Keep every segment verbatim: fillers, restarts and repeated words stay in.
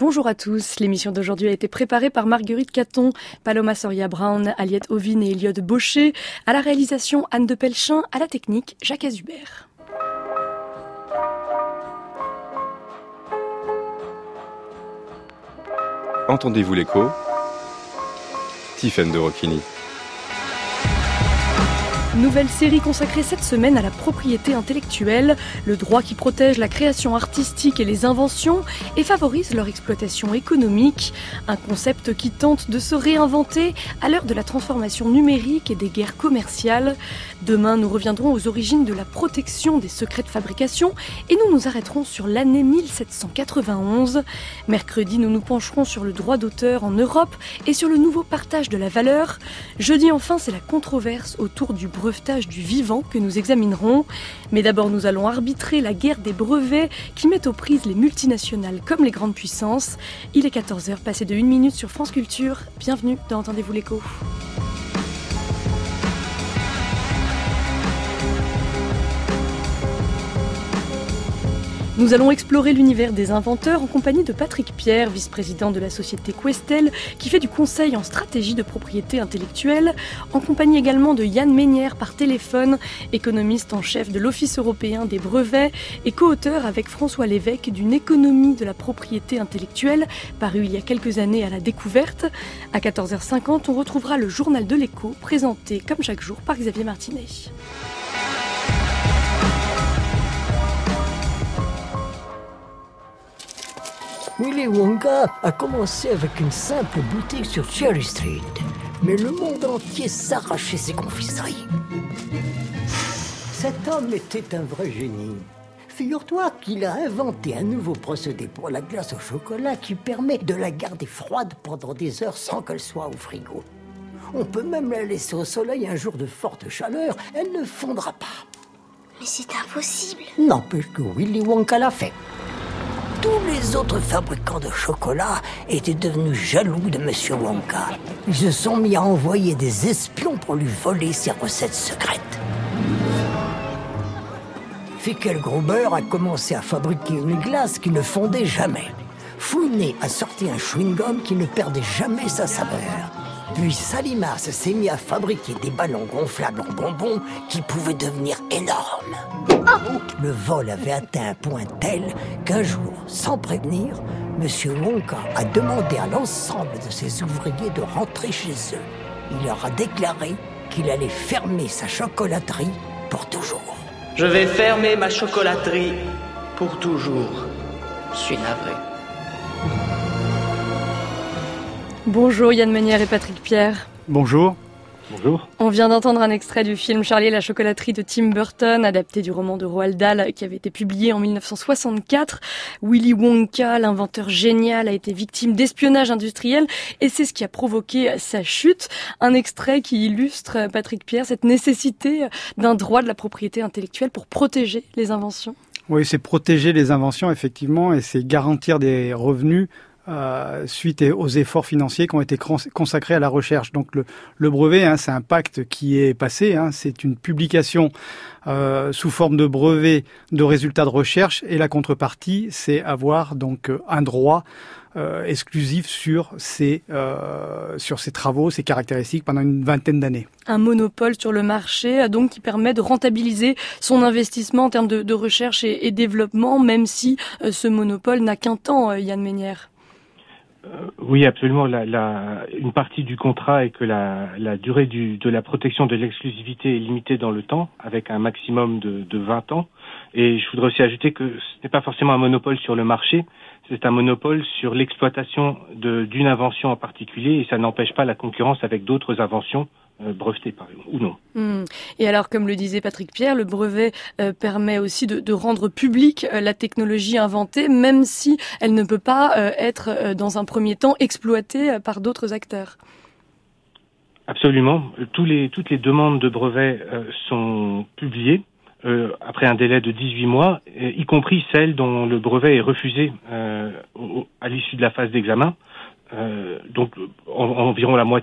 Bonjour à tous. L'émission d'aujourd'hui a été préparée par Marguerite Caton, Paloma Soria-Brown, Aliette Ovine et Eliott Baucher. À la réalisation, Anne de Pelchin. À la technique, Jacques Azubert. Entendez-vous l'écho ? Tiffaine de Rocchini. Nouvelle série consacrée cette semaine à la propriété intellectuelle, le droit qui protège la création artistique et les inventions et favorise leur exploitation économique. Un concept qui tente de se réinventer à l'heure de la transformation numérique et des guerres commerciales. Demain, nous reviendrons aux origines de la protection des secrets de fabrication et nous nous arrêterons sur l'année mille sept cent quatre-vingt-onze. Mercredi, nous nous pencherons sur le droit d'auteur en Europe et sur le nouveau partage de la valeur. Jeudi, enfin, c'est la controverse autour du brevetage du vivant que nous examinerons. Mais d'abord, nous allons arbitrer la guerre des brevets qui met aux prises les multinationales comme les grandes puissances. Il est quatorze heures, passé de une minute sur France Culture. Bienvenue dans Entendez-vous l'écho. Nous allons explorer l'univers des inventeurs en compagnie de Patrick Pierre, vice-président de la société Questel, qui fait du conseil en stratégie de propriété intellectuelle, en compagnie également de Yann Meinière par téléphone, économiste en chef de l'Office européen des brevets et co-auteur avec François Lévesque d'une économie de la propriété intellectuelle, paru il y a quelques années à la Découverte. À quatorze heures cinquante, on retrouvera le journal de l'écho, présenté comme chaque jour par Xavier Martinet. Willy Wonka a commencé avec une simple boutique sur Cherry Street. Mais le monde entier s'arrachait ses confiseries. Cet homme était un vrai génie. Figure-toi qu'il a inventé un nouveau procédé pour la glace au chocolat qui permet de la garder froide pendant des heures sans qu'elle soit au frigo. On peut même la laisser au soleil un jour de forte chaleur, elle ne fondra pas. Mais c'est impossible. N'empêche que Willy Wonka l'a fait. Tous les autres fabricants de chocolat étaient devenus jaloux de Monsieur Wonka. Ils se sont mis à envoyer des espions pour lui voler ses recettes secrètes. Fickelgruber a commencé à fabriquer une glace qui ne fondait jamais. Fouinet a sorti un chewing-gum qui ne perdait jamais sa saveur. Puis Salimas s'est mis à fabriquer des ballons gonflables en bonbons qui pouvaient devenir énormes. Oh! Le vol avait atteint un point tel qu'un jour, sans prévenir, Monsieur Wonka a demandé à l'ensemble de ses ouvriers de rentrer chez eux. Il leur a déclaré qu'il allait fermer sa chocolaterie pour toujours. Je vais fermer ma chocolaterie pour toujours. Je suis navré. Bonjour Yann Meinière et Patrick Pierre. Bonjour. Bonjour. On vient d'entendre un extrait du film Charlie et la chocolaterie de Tim Burton, adapté du roman de Roald Dahl qui avait été publié en mille neuf cent soixante-quatre. Willy Wonka, l'inventeur génial, a été victime d'espionnage industriel et c'est ce qui a provoqué sa chute. Un extrait qui illustre, Patrick Pierre, cette nécessité d'un droit de la propriété intellectuelle pour protéger les inventions. Oui, c'est protéger les inventions, effectivement, et c'est garantir des revenus Euh, suite aux efforts financiers qui ont été consacrés à la recherche. Donc le, le brevet, hein, c'est un pacte qui est passé, hein, c'est une publication euh, sous forme de brevet de résultats de recherche et la contrepartie, c'est avoir donc un droit euh, exclusif sur ces, euh, sur ces travaux, ces caractéristiques pendant une vingtaine d'années. Un monopole sur le marché, donc qui permet de rentabiliser son investissement en termes de, de recherche et, et développement, même si euh, ce monopole n'a qu'un temps, euh, Yann Meinière. Euh, oui, absolument. La, la, une partie du contrat est que la, la durée du, de la protection de l'exclusivité est limitée dans le temps, avec un maximum de, de vingt ans. Et je voudrais aussi ajouter que ce n'est pas forcément un monopole sur le marché, c'est un monopole sur l'exploitation de, d'une invention en particulier, et ça n'empêche pas la concurrence avec d'autres inventions euh, brevetées, par exemple, ou non. Mmh. Et alors, comme le disait Patrick Pierre, le brevet euh, permet aussi de, de rendre publique euh, la technologie inventée, même si elle ne peut pas euh, être, euh, dans un premier temps, exploitée euh, par d'autres acteurs. Absolument. Tous les, toutes les demandes de brevets euh, sont publiées euh, après un délai de dix-huit mois, y compris celles dont le brevet est refusé euh, au, à l'issue de la phase d'examen, euh, donc en, environ la moitié.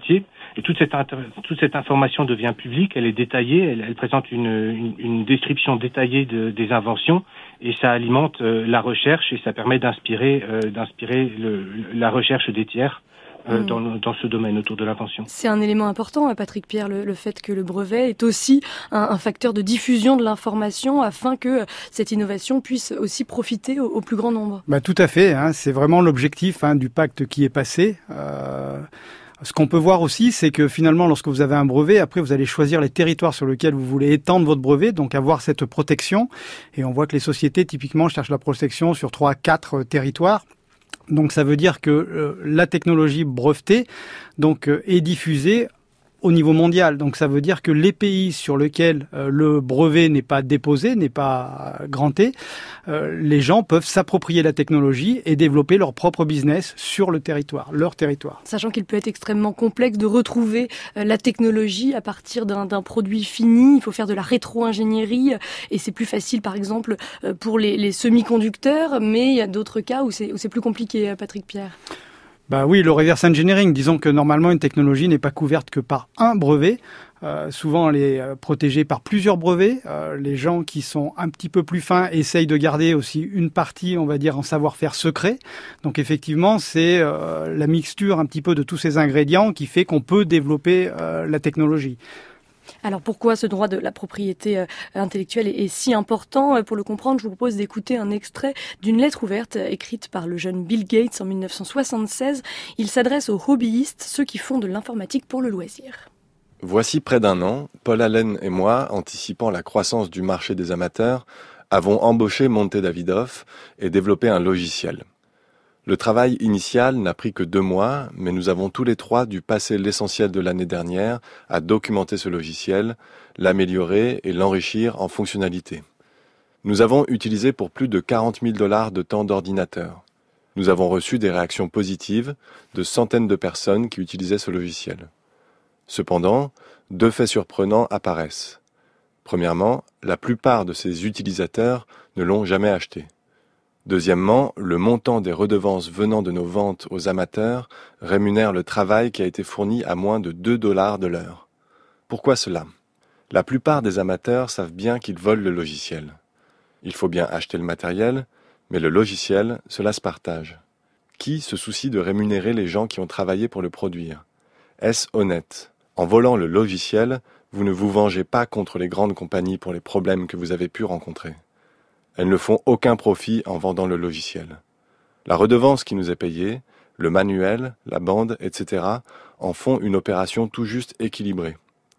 Et toute cette, inter- toute cette information devient publique, elle est détaillée, elle, elle présente une, une, une description détaillée de, des inventions, et ça alimente euh, la recherche et ça permet d'inspirer, euh, d'inspirer le, la recherche des tiers. Euh, mmh. dans, dans ce domaine autour de l'invention. C'est un élément important, Patrick Pierre, le, le fait que le brevet est aussi un, un facteur de diffusion de l'information afin que cette innovation puisse aussi profiter au, au plus grand nombre. Bah, tout à fait, hein, c'est vraiment l'objectif hein, du pacte qui est passé. Euh... Ce qu'on peut voir aussi, c'est que finalement, lorsque vous avez un brevet, après, vous allez choisir les territoires sur lesquels vous voulez étendre votre brevet, donc avoir cette protection. Et on voit que les sociétés, typiquement, cherchent la protection sur trois à quatre territoires. Donc ça veut dire que euh, la technologie brevetée donc euh, est diffusée au niveau mondial. Donc ça veut dire que les pays sur lesquels euh, le brevet n'est pas déposé, n'est pas euh, granté, euh, les gens peuvent s'approprier la technologie et développer leur propre business sur le territoire, leur territoire. Sachant qu'il peut être extrêmement complexe de retrouver euh, la technologie à partir d'un, d'un produit fini, il faut faire de la rétro-ingénierie et c'est plus facile par exemple euh, pour les, les semi-conducteurs, mais il y a d'autres cas où c'est, où c'est plus compliqué, Patrick Pierre. Bah oui, le reverse engineering. Disons que normalement une technologie n'est pas couverte que par un brevet. Euh, souvent, elle est euh, protégée par plusieurs brevets. Euh, les gens qui sont un petit peu plus fins essayent de garder aussi une partie, on va dire, en savoir-faire secret. Donc effectivement, c'est euh, la mixture un petit peu de tous ces ingrédients qui fait qu'on peut développer euh, la technologie. Alors pourquoi ce droit de la propriété euh, intellectuelle est, est si important? Pour le comprendre, je vous propose d'écouter un extrait d'une lettre ouverte euh, écrite par le jeune Bill Gates en dix-neuf cent soixante-seize. Il s'adresse aux hobbyistes, ceux qui font de l'informatique pour le loisir. Voici près d'un an, Paul Allen et moi, anticipant la croissance du marché des amateurs, avons embauché Monte Davidoff et développé un logiciel. Le travail initial n'a pris que deux mois, mais nous avons tous les trois dû passer l'essentiel de l'année dernière à documenter ce logiciel, l'améliorer et l'enrichir en fonctionnalités. Nous avons utilisé pour plus de quarante mille dollars de temps d'ordinateur. Nous avons reçu des réactions positives de centaines de personnes qui utilisaient ce logiciel. Cependant, deux faits surprenants apparaissent. Premièrement, la plupart de ces utilisateurs ne l'ont jamais acheté. Deuxièmement, le montant des redevances venant de nos ventes aux amateurs rémunère le travail qui a été fourni à moins de deux dollars de l'heure. Pourquoi cela? La plupart des amateurs savent bien qu'ils volent le logiciel. Il faut bien acheter le matériel, mais le logiciel, cela se partage. Qui se soucie de rémunérer les gens qui ont travaillé pour le produire? Est-ce honnête? En volant le logiciel, vous ne vous vengez pas contre les grandes compagnies pour les problèmes que vous avez pu rencontrer. Elles ne font aucun profit en vendant le logiciel. La redevance qui nous est payée, le manuel, la bande, et cetera en font une opération tout juste équilibrée.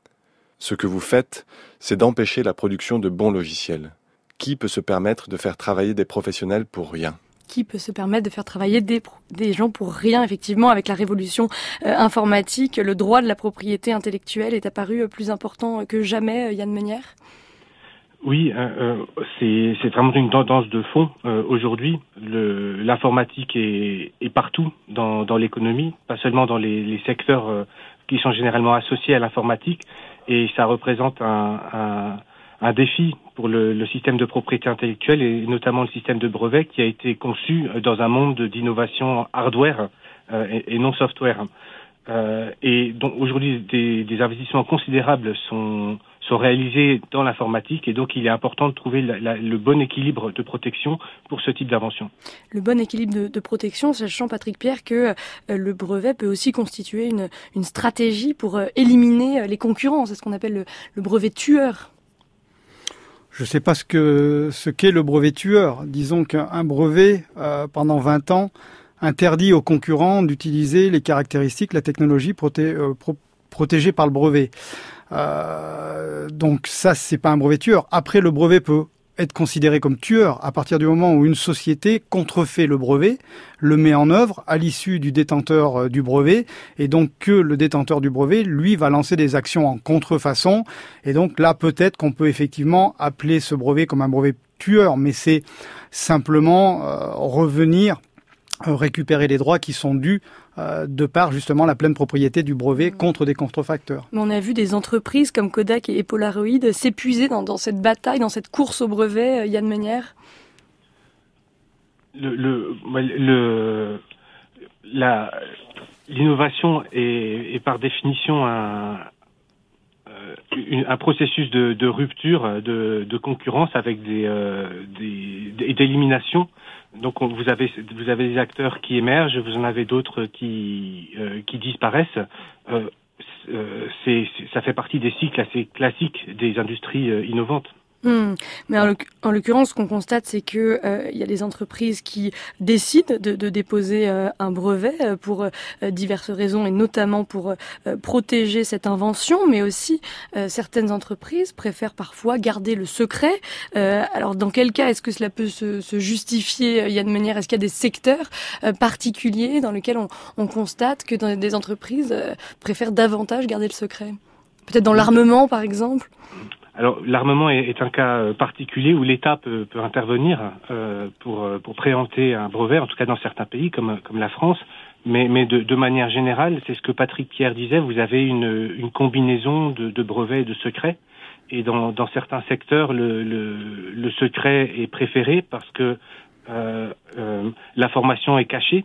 Ce que vous faites, c'est d'empêcher la production de bons logiciels. Qui peut se permettre de faire travailler des professionnels pour rien ? Qui peut se permettre de faire travailler des, des gens pour rien? Effectivement, avec la révolution euh, informatique, le droit de la propriété intellectuelle est apparu euh, plus important que jamais, euh, Yann Meunière. Oui, euh, c'est, c'est vraiment une tendance de fond. Euh, aujourd'hui, le, l'informatique est, est partout dans, dans l'économie, pas seulement dans les, les secteurs euh, qui sont généralement associés à l'informatique, et ça représente un, un, un défi pour le, le système de propriété intellectuelle et notamment le système de brevet qui a été conçu dans un monde d'innovation hardware euh, et, et non software. Euh, et donc aujourd'hui, des, des investissements considérables sont sont réalisés dans l'informatique et donc il est important de trouver la, la, le bon équilibre de protection pour ce type d'invention. Le bon équilibre de, de protection, sachant Patrick Pierre que euh, le brevet peut aussi constituer une, une stratégie pour euh, éliminer les concurrents, c'est ce qu'on appelle le, le brevet tueur. Je ne sais pas ce, que, ce qu'est le brevet tueur. Disons qu'un brevet, euh, pendant vingt ans, interdit aux concurrents d'utiliser les caractéristiques, la technologie proté, euh, pro, protégée par le brevet. Euh, donc ça, c'est pas un brevet tueur. Après, le brevet peut être considéré comme tueur à partir du moment où une société contrefait le brevet, le met en œuvre à l'issue du détenteur du brevet, et donc que le détenteur du brevet, lui, va lancer des actions en contrefaçon. Et donc là, peut-être qu'on peut effectivement appeler ce brevet comme un brevet tueur, mais c'est simplement euh, revenir récupérer les droits qui sont dus euh, de par justement la pleine propriété du brevet contre des contrefacteurs. Mais on a vu des entreprises comme Kodak et Polaroid s'épuiser dans, dans cette bataille, dans cette course au brevet, Yann Meunière. Le, le, le, la, l'innovation est, est par définition un, euh, un processus de, de rupture, de, de concurrence avec des, euh, des, d'élimination. Donc on, vous avez vous avez des acteurs qui émergent, vous en avez d'autres qui euh, qui disparaissent. Euh, c'est, c'est, ça fait partie des cycles assez classiques des industries euh, innovantes. Mmh. Mais en, en l'occurrence, ce qu'on constate, c'est que euh, il y a des entreprises qui décident de, de déposer euh, un brevet euh, pour euh, diverses raisons, et notamment pour euh, protéger cette invention, mais aussi euh, certaines entreprises préfèrent parfois garder le secret. Euh, alors, dans quel cas est-ce que cela peut se, se justifier, il y a de manière, est-ce qu'il y a des secteurs euh, particuliers dans lesquels on, on constate que dans des entreprises euh, préfèrent davantage garder le secret? Peut-être dans l'armement, par exemple? Alors l'armement est, est un cas particulier où l'État peut, peut intervenir euh, pour, pour préempter un brevet, en tout cas dans certains pays comme, comme la France, mais, mais de, de manière générale, c'est ce que Patrick Pierre disait, vous avez une, une combinaison de, de brevets et de secrets, et dans, dans certains secteurs, le, le, le secret est préféré parce que euh, euh, l'information est cachée.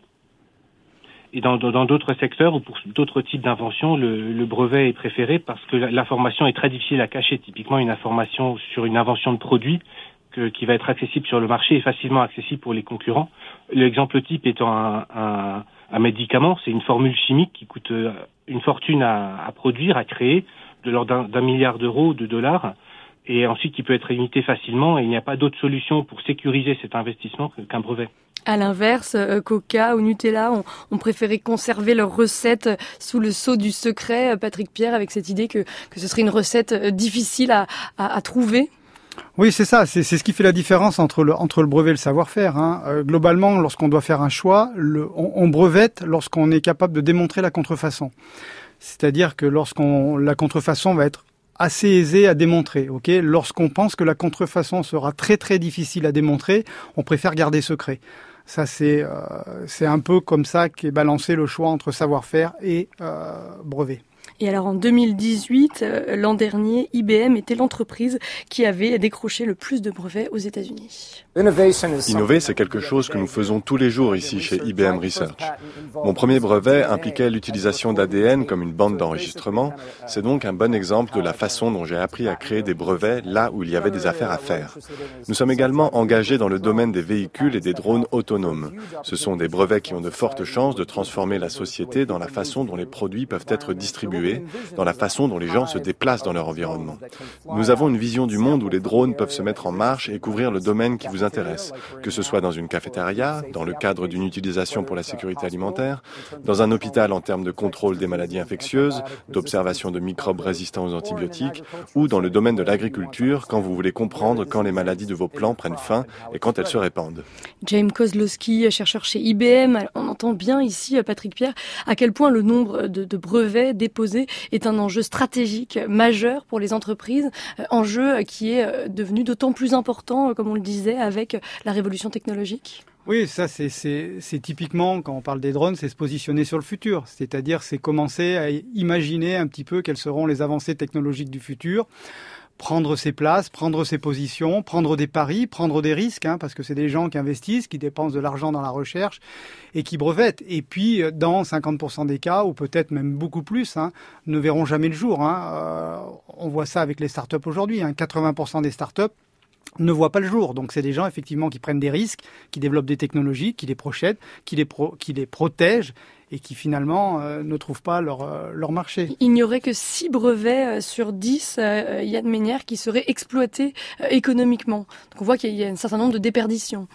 Et dans, dans d'autres secteurs ou pour d'autres types d'inventions, le, le brevet est préféré parce que l'information est très difficile à cacher. Typiquement, une information sur une invention de produit que, qui va être accessible sur le marché est facilement accessible pour les concurrents. L'exemple type étant un, un, un médicament, c'est une formule chimique qui coûte une fortune à, à produire, à créer, de l'ordre d'un, d'un milliard d'euros, de dollars, et ensuite qui peut être imité facilement. Et il n'y a pas d'autre solution pour sécuriser cet investissement qu'un brevet. À l'inverse, Coca ou Nutella ont, ont préféré conserver leur recette sous le sceau du secret. Patrick Pierre, avec cette idée que, que ce serait une recette difficile à, à, à trouver. Oui, c'est ça. C'est, c'est ce qui fait la différence entre le, entre le brevet et le savoir-faire. Hein. Euh, globalement, lorsqu'on doit faire un choix, le, on, on brevette lorsqu'on est capable de démontrer la contrefaçon. C'est-à-dire que lorsqu'on la contrefaçon va être assez aisée à démontrer. Ok, lorsqu'on pense que la contrefaçon sera très très difficile à démontrer, on préfère garder secret. Ça, c'est euh, c'est un peu comme ça qu'est balancé le choix entre savoir-faire et euh, brevet. Et alors en deux mille dix-huit, euh, l'an dernier, I B M était l'entreprise qui avait décroché le plus de brevets aux États-Unis. Innover, c'est quelque chose que nous faisons tous les jours ici chez I B M Research. Mon premier brevet impliquait l'utilisation d'A D N comme une bande d'enregistrement. C'est donc un bon exemple de la façon dont j'ai appris à créer des brevets là où il y avait des affaires à faire. Nous sommes également engagés dans le domaine des véhicules et des drones autonomes. Ce sont des brevets qui ont de fortes chances de transformer la société dans la façon dont les produits peuvent être distribués, dans la façon dont les gens se déplacent dans leur environnement. Nous avons une vision du monde où les drones peuvent se mettre en marche et couvrir le domaine qui vous intéresse, que ce soit dans une cafétéria, dans le cadre d'une utilisation pour la sécurité alimentaire, dans un hôpital en termes de contrôle des maladies infectieuses, d'observation de microbes résistants aux antibiotiques, ou dans le domaine de l'agriculture quand vous voulez comprendre quand les maladies de vos plants prennent fin et quand elles se répandent. James Kozlowski, chercheur chez I B M, on entend bien ici, Patrick Pierre, à quel point le nombre de, de brevets déposés est un enjeu stratégique majeur pour les entreprises, enjeu qui est devenu d'autant plus important, comme on le disait, avec la révolution technologique. Oui, ça c'est, c'est, c'est typiquement, quand on parle des drones, c'est se positionner sur le futur. C'est-à-dire, c'est commencer à imaginer un petit peu quelles seront les avancées technologiques du futur, prendre ses places, prendre ses positions, prendre des paris, prendre des risques, hein, parce que c'est des gens qui investissent, qui dépensent de l'argent dans la recherche et qui brevettent. Et puis, dans cinquante pour cent des cas, ou peut-être même beaucoup plus, hein, ne verront jamais le jour. Hein. Euh, on voit ça avec les startups aujourd'hui. Hein. quatre-vingts pour cent des startups ne voient pas le jour. Donc, c'est des gens, effectivement, qui prennent des risques, qui développent des technologies, qui les projettent, qui les, pro- qui les protègent et qui, finalement, euh, ne trouvent pas leur, euh, leur marché. Il n'y aurait que six brevets euh, sur dix, euh, Yann Meinière, qui seraient exploités euh, économiquement. Donc, on voit qu'il y a un certain nombre de déperditions.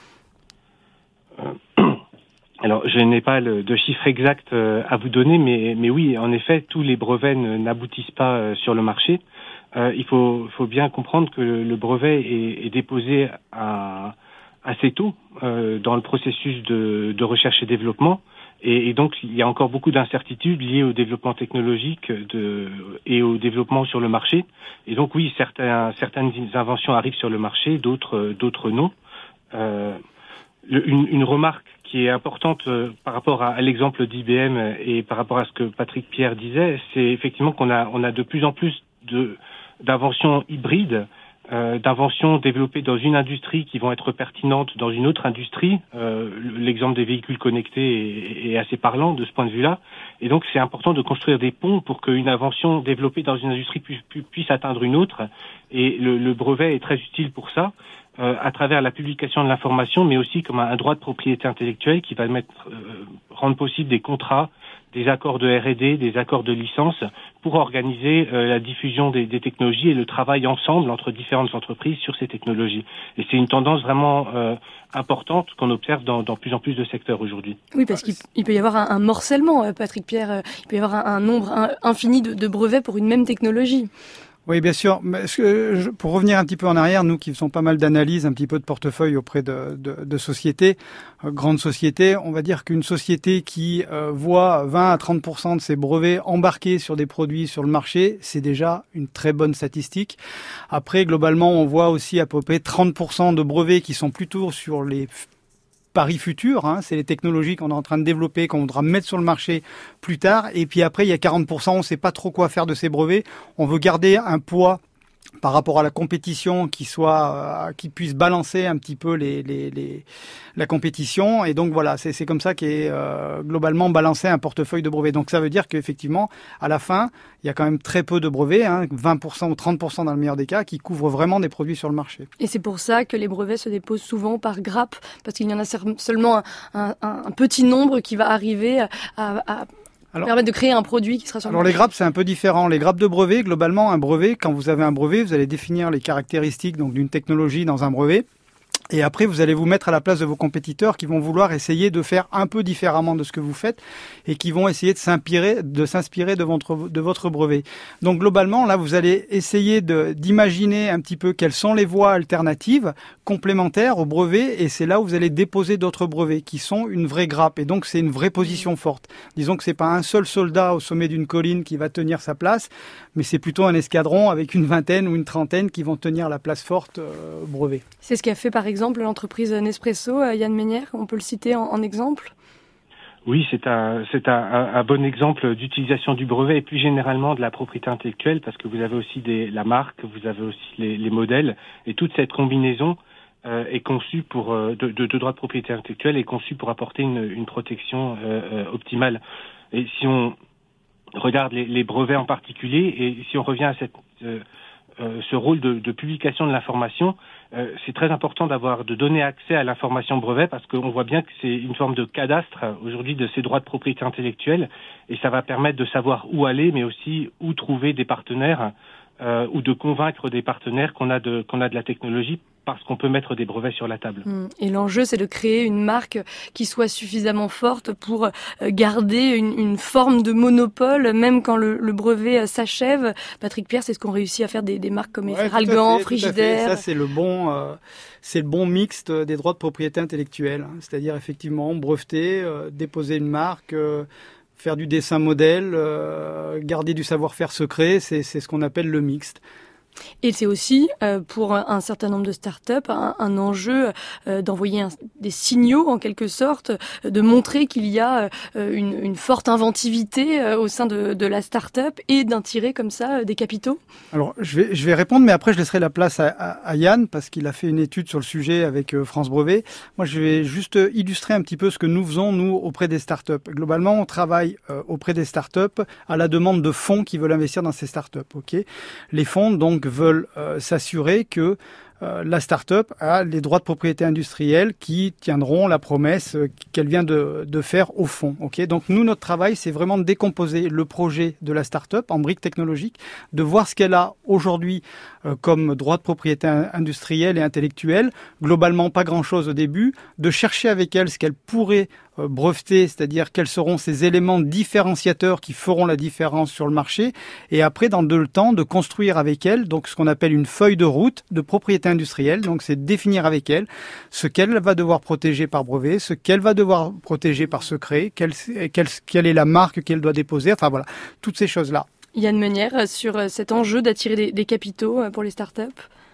Euh, alors, je n'ai pas le, de chiffre exact euh, à vous donner, mais, mais oui, en effet, tous les brevets ne, n'aboutissent pas euh, sur le marché. Euh, il faut, faut bien comprendre que le, le brevet est, est déposé à, assez tôt euh, dans le processus de, de recherche et développement. Et, et donc, il y a encore beaucoup d'incertitudes liées au développement technologique de, et au développement sur le marché. Et donc, oui, certains, certaines inventions arrivent sur le marché, d'autres, d'autres non. Euh, le, une, une remarque qui est importante euh, par rapport à, à l'exemple d'I B M et par rapport à ce que Patrick Pierre disait, c'est effectivement qu'on a, on a de plus en plus de, d'inventions hybrides euh, d'inventions développées dans une industrie qui vont être pertinentes dans une autre industrie. Euh, l'exemple des véhicules connectés est, est assez parlant de ce point de vue-là. Et donc, c'est important de construire des ponts pour qu'une invention développée dans une industrie puisse, puisse atteindre une autre. Et le, le brevet est très utile pour ça, euh, à travers la publication de l'information, mais aussi comme un, un droit de propriété intellectuelle qui va mettre, euh, rendre possible des contrats, des accords de R et D, des accords de licence pour organiser euh, la diffusion des, des technologies et le travail ensemble entre différentes entreprises sur ces technologies. Et c'est une tendance vraiment euh, importante qu'on observe dans, dans plus en plus de secteurs aujourd'hui. Oui, parce qu'il il peut y avoir un, un morcellement, Patrick Pierre. Il peut y avoir un, un nombre un, infini de, de brevets pour une même technologie. Oui, bien sûr. Mais je, pour revenir un petit peu en arrière, nous qui faisons pas mal d'analyses, un petit peu de portefeuille auprès de, de, de sociétés, euh, grandes sociétés, on va dire qu'une société qui euh, voit vingt à trente pour cent de ses brevets embarqués sur des produits sur le marché, c'est déjà une très bonne statistique. Après, globalement, on voit aussi à peu près trente pour cent de brevets qui sont plutôt sur les paris futurs, hein, c'est les technologies qu'on est en train de développer, qu'on voudra mettre sur le marché plus tard. Et puis après, il y a quarante pour cent, on ne sait pas trop quoi faire de ces brevets. On veut garder un poids par rapport à la compétition qui soit, euh, qui puisse balancer un petit peu les, les, les, la compétition. Et donc voilà, c'est, c'est comme ça qu'est euh, globalement balancé un portefeuille de brevets. Donc ça veut dire qu'effectivement, à la fin, il y a quand même très peu de brevets, hein, vingt pour cent ou trente pour cent dans le meilleur des cas, qui couvrent vraiment des produits sur le marché. Et c'est pour ça que les brevets se déposent souvent par grappe, parce qu'il y en a seulement un, un, un petit nombre qui va arriver à, à Alors, permettre de créer un produit qui sera sur le Alors marché. Les grappes, c'est un peu différent. Les grappes de brevet, globalement, un brevet, quand vous avez un brevet, vous allez définir les caractéristiques donc d'une technologie dans un brevet. Et après, vous allez vous mettre à la place de vos compétiteurs qui vont vouloir essayer de faire un peu différemment de ce que vous faites et qui vont essayer de s'inspirer de, s'inspirer de, votre, de votre brevet. Donc globalement, là, vous allez essayer de, d'imaginer un petit peu quelles sont les voies alternatives complémentaires au brevet et c'est là où vous allez déposer d'autres brevets qui sont une vraie grappe. Et donc, c'est une vraie position forte. Disons que c'est pas un seul soldat au sommet d'une colline qui va tenir sa place, mais c'est plutôt un escadron avec une vingtaine ou une trentaine qui vont tenir la place forte euh, brevet. C'est ce qu'a fait par exemple l'entreprise Nespresso, Yann Meunière, on peut le citer en, en exemple? Oui, c'est un c'est un, un, un bon exemple d'utilisation du brevet et plus généralement de la propriété intellectuelle parce que vous avez aussi des, la marque, vous avez aussi les, les modèles et toute cette combinaison euh, est conçue pour euh, de, de, de droits de propriété intellectuelle est conçue pour apporter une, une protection euh, euh, optimale. Et si on regarde les, les brevets en particulier et si on revient à cette euh, euh, ce rôle de, de publication de l'information, euh, c'est très important d'avoir de donner accès à l'information brevet parce qu'on voit bien que c'est une forme de cadastre aujourd'hui de ces droits de propriété intellectuelle et ça va permettre de savoir où aller, mais aussi où trouver des partenaires euh, ou de convaincre des partenaires qu'on a de qu'on a de la technologie parce qu'on peut mettre des brevets sur la table. Et l'enjeu, c'est de créer une marque qui soit suffisamment forte pour garder une, une forme de monopole, même quand le, le brevet s'achève. Patrick Pierre, c'est ce qu'on réussit à faire des, des marques comme Ferralgan, ouais, Frigidaire. Ça, c'est le bon, euh, c'est le bon mixte des droits de propriété intellectuelle. Hein. C'est-à-dire, effectivement, breveter, euh, déposer une marque, euh, faire du dessin modèle, euh, garder du savoir-faire secret, c'est, c'est ce qu'on appelle le mixte. Et c'est aussi, euh, pour un certain nombre de startups, un, un enjeu euh, d'envoyer un, des signaux, en quelque sorte, de montrer qu'il y a euh, une, une forte inventivité euh, au sein de, de la startup et d'attirer comme ça euh, des capitaux. Alors, je vais, je vais répondre, mais après, je laisserai la place à, à, à Yann, parce qu'il a fait une étude sur le sujet avec euh, France Brevet. Moi, je vais juste illustrer un petit peu ce que nous faisons, nous, auprès des startups. Globalement, on travaille euh, auprès des startups à la demande de fonds qui veulent investir dans ces startups. Okay ? Les fonds, donc, veulent euh, s'assurer que euh, la start-up a les droits de propriété industrielle qui tiendront la promesse euh, qu'elle vient de, de faire au fond. Okay ? Donc nous, notre travail, c'est vraiment de décomposer le projet de la start-up en briques technologiques, de voir ce qu'elle a aujourd'hui euh, comme droits de propriété industrielle et intellectuelle. Globalement, pas grand-chose au début. De chercher avec elle ce qu'elle pourrait euh, breveter, c'est-à-dire quels seront ces éléments différenciateurs qui feront la différence sur le marché. Et après, dans le temps, de construire avec elle donc ce qu'on appelle une feuille de route de propriété industrielle. Donc, c'est définir avec elle ce qu'elle va devoir protéger par brevet, ce qu'elle va devoir protéger par secret, quelle, quelle, quelle est la marque qu'elle doit déposer. Enfin, voilà, toutes ces choses-là. Yann Meunière, sur cet enjeu d'attirer des, des capitaux pour les startups.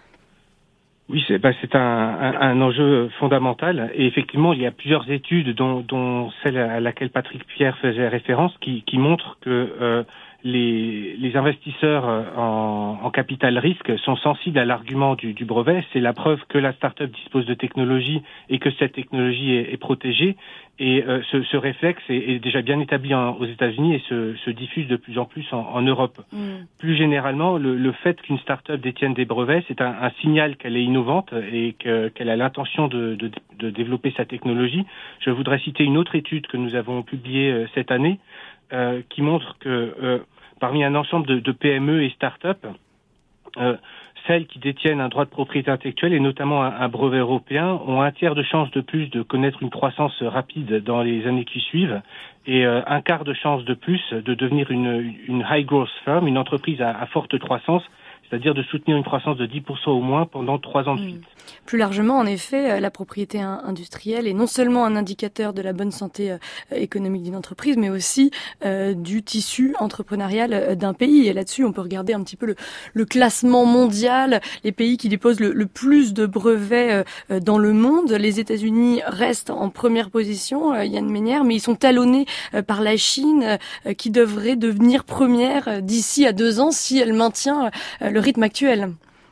Oui, c'est, bah, c'est un, un, un enjeu fondamental. Et effectivement, il y a plusieurs études, dont, dont celle à laquelle Patrick Pierre faisait référence, qui, qui montrent que euh, les, les investisseurs en, en capital risque sont sensibles à l'argument du, du brevet. C'est la preuve que la start-up dispose de technologie et que cette technologie est, est protégée. Et euh, ce, ce réflexe est, est déjà bien établi en, aux États-Unis et se, se diffuse de plus en plus en, en Europe. Mmh. Plus généralement, le, le fait qu'une start-up détienne des brevets, c'est un, un signal qu'elle est innovante et que, qu'elle a l'intention de, de, de développer sa technologie. Je voudrais citer une autre étude que nous avons publiée euh, cette année euh, qui montre que euh, parmi un ensemble de, de P M E et start-up, euh, celles qui détiennent un droit de propriété intellectuelle et notamment un, un brevet européen ont un tiers de chance de plus de connaître une croissance rapide dans les années qui suivent et euh, un quart de chance de plus de devenir une, une high growth firm, une entreprise à, à forte croissance, c'est-à-dire de soutenir une croissance de dix pour cent au moins pendant trois ans de suite. Plus largement, en effet, la propriété industrielle est non seulement un indicateur de la bonne santé économique d'une entreprise, mais aussi euh, du tissu entrepreneurial d'un pays. Et là-dessus, on peut regarder un petit peu le, le classement mondial, les pays qui déposent le, le plus de brevets euh, dans le monde. Les États-Unis restent en première position, euh, Yann Meinière, mais ils sont talonnés euh, par la Chine, euh, qui devrait devenir première d'ici à deux ans si elle maintient euh, le rythme actuel.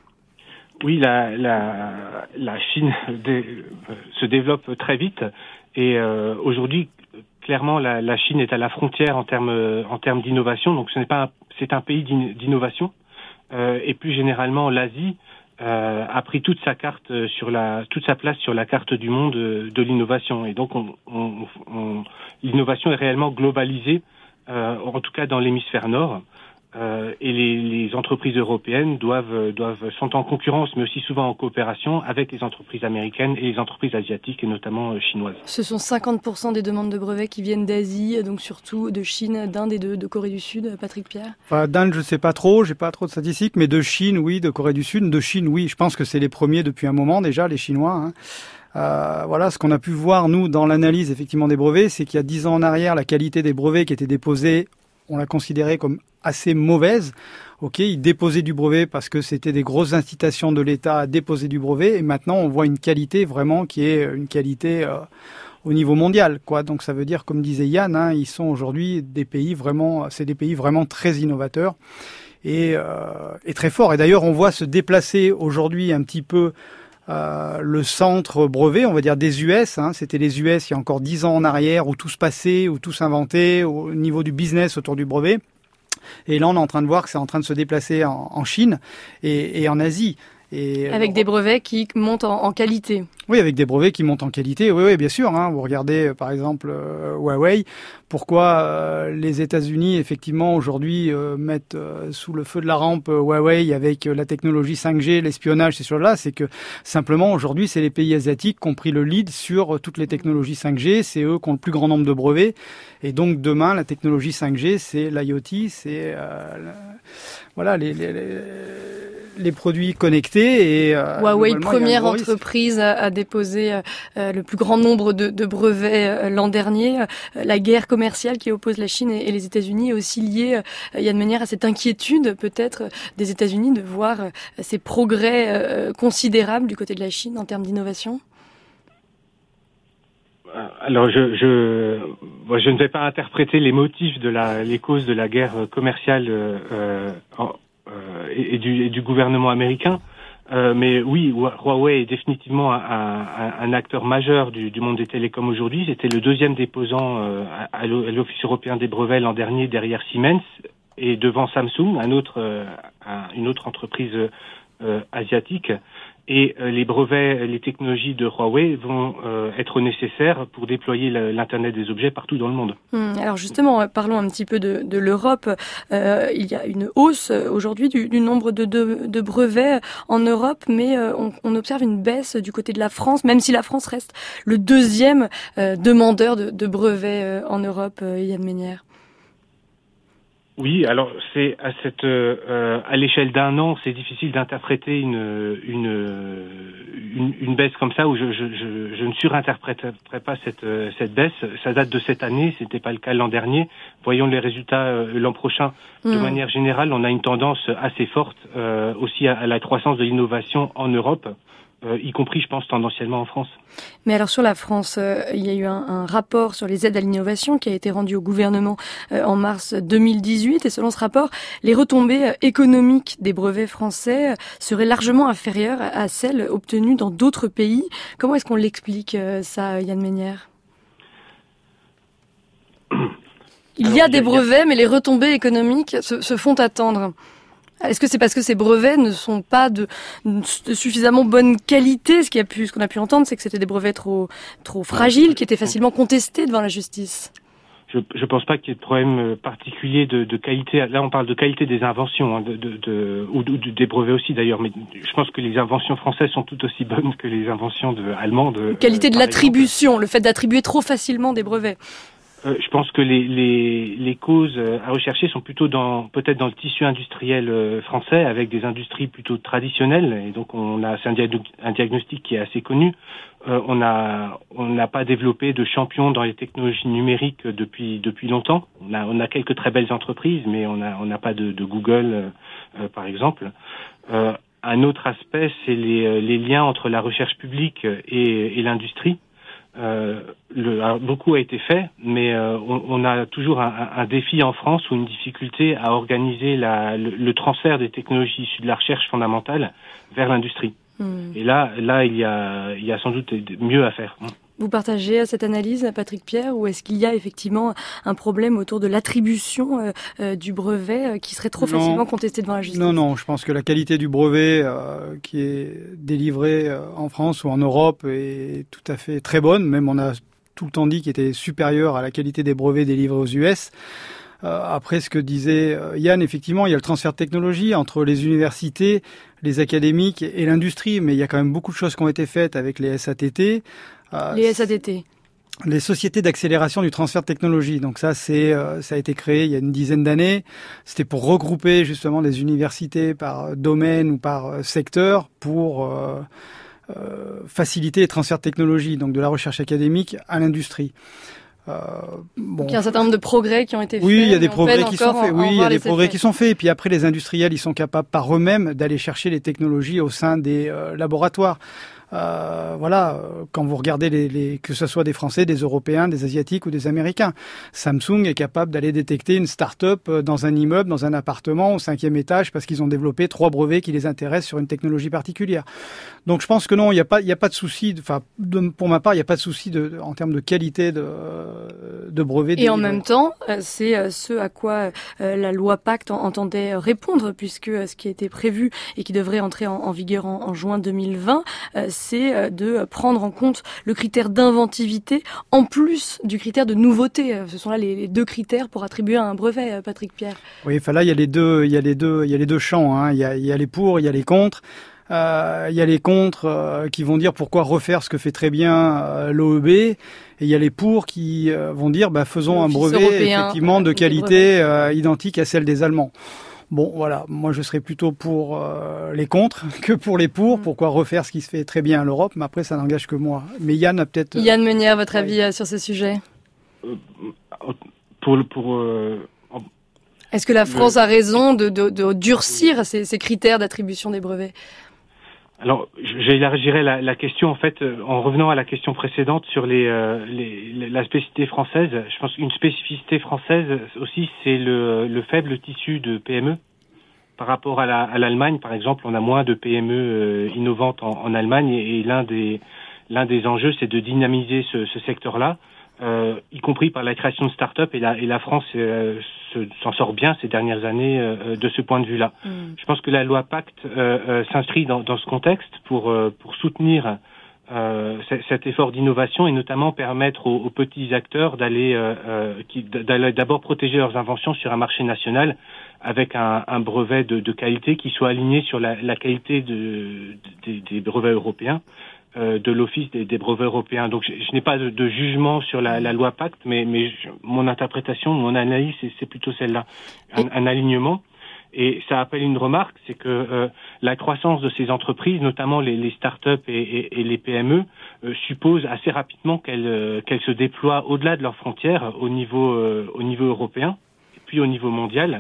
Oui, la, la, la Chine dé, se développe très vite et euh, aujourd'hui, clairement, la, la Chine est à la frontière en termes en termes d'innovation. Donc, ce n'est pas un, c'est un pays d'innovation euh, et plus généralement, l'Asie euh, a pris toute sa carte sur la toute sa place sur la carte du monde de l'innovation. Et donc, on, on, on, l'innovation est réellement globalisée, euh, en tout cas dans l'hémisphère nord. Euh, et les, les entreprises européennes doivent, doivent sont en concurrence, mais aussi souvent en coopération avec les entreprises américaines et les entreprises asiatiques, et notamment euh, chinoises. Ce sont cinquante pour cent des demandes de brevets qui viennent d'Asie, donc surtout de Chine, d'Inde et de, de Corée du Sud. Patrick Pierre. Enfin, d'Inde, je ne sais pas trop, j'ai pas trop de statistiques, mais de Chine, oui, de Corée du Sud, de Chine, oui. Je pense que c'est les premiers depuis un moment déjà, les Chinois. Hein. Euh, voilà, ce qu'on a pu voir, nous, dans l'analyse effectivement des brevets, c'est qu'il y a dix ans en arrière, la qualité des brevets qui étaient déposés, on l'a considéré comme assez mauvaise. Ok, ils déposaient du brevet parce que c'était des grosses incitations de l'État à déposer du brevet. Et maintenant, on voit une qualité vraiment qui est une qualité euh, au niveau mondial, quoi. Donc, ça veut dire, comme disait Yann, hein, ils sont aujourd'hui des pays vraiment, c'est des pays vraiment très innovateurs et, euh, et très forts. Et d'ailleurs, on voit se déplacer aujourd'hui un petit peu Euh, le centre brevet, on va dire des U S, hein, c'était les U S il y a encore dix ans en arrière où tout se passait, où tout s'inventait au niveau du business autour du brevet. Et là, on est en train de voir que c'est en train de se déplacer en, en Chine et, et en Asie. Et avec des brevets qui montent en, en qualité. Oui, avec des brevets qui montent en qualité. Oui, oui, bien sûr. Hein. Vous regardez, par exemple, euh, Huawei. Pourquoi euh, les États-Unis, effectivement, aujourd'hui, euh, mettent euh, sous le feu de la rampe euh, Huawei avec euh, la technologie cinq G, l'espionnage, ces choses-là, c'est que simplement, aujourd'hui, c'est les pays asiatiques qui ont pris le lead sur euh, toutes les technologies cinq G. C'est eux qui ont le plus grand nombre de brevets. Et donc, demain, la technologie cinq G, c'est l'IoT, c'est euh, la, voilà, les, les, les, les produits connectés. Et, euh, Huawei, première entreprise à, à déposer euh, le plus grand nombre de, de brevets euh, l'an dernier. Euh, la guerre commerciale qui oppose la Chine et, et les États-Unis est aussi liée, euh, Yann Meinière, à cette inquiétude peut-être des États-Unis de voir euh, ces progrès euh, considérables du côté de la Chine en termes d'innovation. Alors, je, je, moi, je ne vais pas interpréter les motifs de la, les causes de la guerre commerciale euh, en, euh, et, et, du, et du gouvernement américain. Euh, mais oui, Huawei est définitivement un, un, un acteur majeur du, du monde des télécoms aujourd'hui. C'était le deuxième déposant euh, à, à l'Office européen des brevets l'an dernier derrière Siemens et devant Samsung, un autre, euh, un, une autre entreprise euh, asiatique. Et euh, les brevets, les technologies de Huawei vont euh, être nécessaires pour déployer le, l'Internet des objets partout dans le monde. Hum, alors justement, parlons un petit peu de, de l'Europe. Euh, il y a une hausse aujourd'hui du, du nombre de, de, de brevets en Europe, mais euh, on, on observe une baisse du côté de la France, même si la France reste le deuxième euh, demandeur de, de brevets euh, en Europe, euh, Yann Meinière. Oui, alors c'est à cette euh, à l'échelle d'un an, c'est difficile d'interpréter une une une, une baisse comme ça où je je je, je ne surinterpréterai pas cette cette baisse. Ça date de cette année, c'était pas le cas l'an dernier. Voyons les résultats euh, l'an prochain. Mmh. De manière générale, on a une tendance assez forte euh, aussi à, à la croissance de l'innovation en Europe. euh, y compris, je pense, tendanciellement en France. Mais alors sur la France, euh, il y a eu un, un rapport sur les aides à l'innovation qui a été rendu au gouvernement euh, en mars deux mille dix-huit. Et selon ce rapport, les retombées euh, économiques des brevets français euh, seraient largement inférieures à, à celles obtenues dans d'autres pays. Comment est-ce qu'on l'explique euh, ça, Yann Meunière ? Il y a des brevets, mais les retombées économiques se, se font attendre. Est-ce que c'est parce que ces brevets ne sont pas de, de suffisamment bonne qualité ? Ce qui a pu, ce qu'on a pu entendre, c'est que c'était des brevets trop, trop fragiles, qui étaient facilement contestés devant la justice. Je ne pense pas qu'il y ait de problème particulier de, de qualité. Là, on parle de qualité des inventions, hein, de, de, de, ou de, de, des brevets aussi d'ailleurs. Mais je pense que les inventions françaises sont tout aussi bonnes que les inventions de, allemandes. Qualité euh, de l'attribution, exemple. Le fait d'attribuer trop facilement des brevets. Euh, je pense que les, les, les causes à rechercher sont plutôt dans peut-être dans le tissu industriel euh, français, avec des industries plutôt traditionnelles. Et donc on a c'est un, diagno- un diagnostic qui est assez connu. Euh, on a on n'a pas développé de champions dans les technologies numériques depuis depuis longtemps. On a on a quelques très belles entreprises, mais on a on n'a pas de, de Google euh, euh, par exemple. Euh, un autre aspect, c'est les les liens entre la recherche publique et, et l'industrie. Euh, le, alors beaucoup a été fait, mais euh, on, on a toujours un, un défi en France ou une difficulté à organiser la, le, le transfert des technologies issues de la recherche fondamentale vers l'industrie. Mmh. Et là, là, il y a, il y a sans doute mieux à faire. Vous partagez cette analyse, Patrick Pierre, ou est-ce qu'il y a effectivement un problème autour de l'attribution euh, euh, du brevet euh, qui serait trop non. facilement contesté devant la justice ? Non, non, je pense que la qualité du brevet euh, qui est délivré euh, en France ou en Europe est tout à fait très bonne. Même on a tout le temps dit qu'il était supérieur à la qualité des brevets délivrés aux U S. Euh, après, ce que disait euh, Yann, effectivement, il y a le transfert de technologie entre les universités, les académiques et l'industrie, mais il y a quand même beaucoup de choses qui ont été faites avec les S A T T. Euh, les S A T T. Les sociétés d'accélération du transfert de technologie. Donc ça, c'est euh, ça a été créé il y a une dizaine d'années. C'était pour regrouper justement des universités par domaine ou par secteur pour euh, euh, faciliter les transferts de technologie, donc de la recherche académique à l'industrie. Euh, bon. Il y a un certain nombre de progrès qui ont été faits. Oui, il y a des progrès qui sont faits. En, oui, en il y a des progrès effets. qui sont faits. Et puis après, les industriels, ils sont capables par eux-mêmes d'aller chercher les technologies au sein des euh, laboratoires. Euh, voilà, quand vous regardez les, les, que ce soit des Français, des Européens, des Asiatiques ou des Américains, Samsung est capable d'aller détecter une start-up dans un immeuble, dans un appartement au cinquième étage parce qu'ils ont développé trois brevets qui les intéressent sur une technologie particulière. Donc je pense que non, il n'y a pas, il y a pas de souci. Enfin, pour ma part, il n'y a pas de souci de, de, en termes de qualité de, de brevets. Et en même temps, c'est ce à quoi la loi Pacte entendait répondre, puisque ce qui était prévu et qui devrait entrer en, en vigueur en, en juin deux mille vingt, c'est de prendre en compte le critère d'inventivité en plus du critère de nouveauté. Ce sont là les, les deux critères pour attribuer un brevet, Patrick Pierre. Oui, enfin là il y a les deux, il y a les deux, il y a les deux champs. Hein. Il y a, il y a les pour, il y a les contre. Euh, il y a les contre euh, qui vont dire pourquoi refaire ce que fait très bien euh, l'O E B, et il y a les pour qui euh, vont dire bah faisons un brevet européen, effectivement de qualité euh, identique à celle des Allemands. Bon, voilà, moi je serais plutôt pour euh, les contre que pour les pour. Mmh. Pourquoi refaire ce qui se fait très bien à l'Europe? Mais après, ça n'engage que moi. Mais Yann a peut-être... Yann Meunière, votre avis ouais. sur ce sujet? euh, Pour... pour euh, en... Est-ce que la France le... a raison de, de, de durcir ces, ces critères d'attribution des brevets? Alors, j'élargirais la, la question, en fait, en revenant à la question précédente sur les, euh, les, la spécificité française. Je pense qu'une spécificité française aussi, c'est le, le faible tissu de P M E. Par rapport à, la, à l'Allemagne, par exemple, on a moins de P M E euh, innovantes en, en Allemagne, et, et l'un des, l'un des enjeux, c'est de dynamiser ce, ce secteur-là, euh, y compris par la création de start-up, et la, et la France euh, se, s'en sort bien ces dernières années euh, de ce point de vue-là. Mmh. Je pense que la loi Pacte euh, euh, s'inscrit dans, dans ce contexte pour, euh, pour soutenir euh, c- cet effort d'innovation et notamment permettre aux, aux petits acteurs d'aller, euh, euh, qui, d'aller d'abord protéger leurs inventions sur un marché national avec un, un brevet de, de qualité qui soit aligné sur la, la qualité de, de, des brevets européens. De l'Office des, des brevets européens. Donc je, je n'ai pas de, de jugement sur la, la loi Pacte, mais, mais je, mon interprétation, mon analyse, c'est, c'est plutôt celle-là. Un, un alignement. Et ça appelle une remarque, c'est que euh, la croissance de ces entreprises, notamment les, les start-up et, et, et les P M E, euh, suppose assez rapidement qu'elles, euh, qu'elles se déploient au-delà de leurs frontières, au niveau, euh, au niveau européen, et puis au niveau mondial.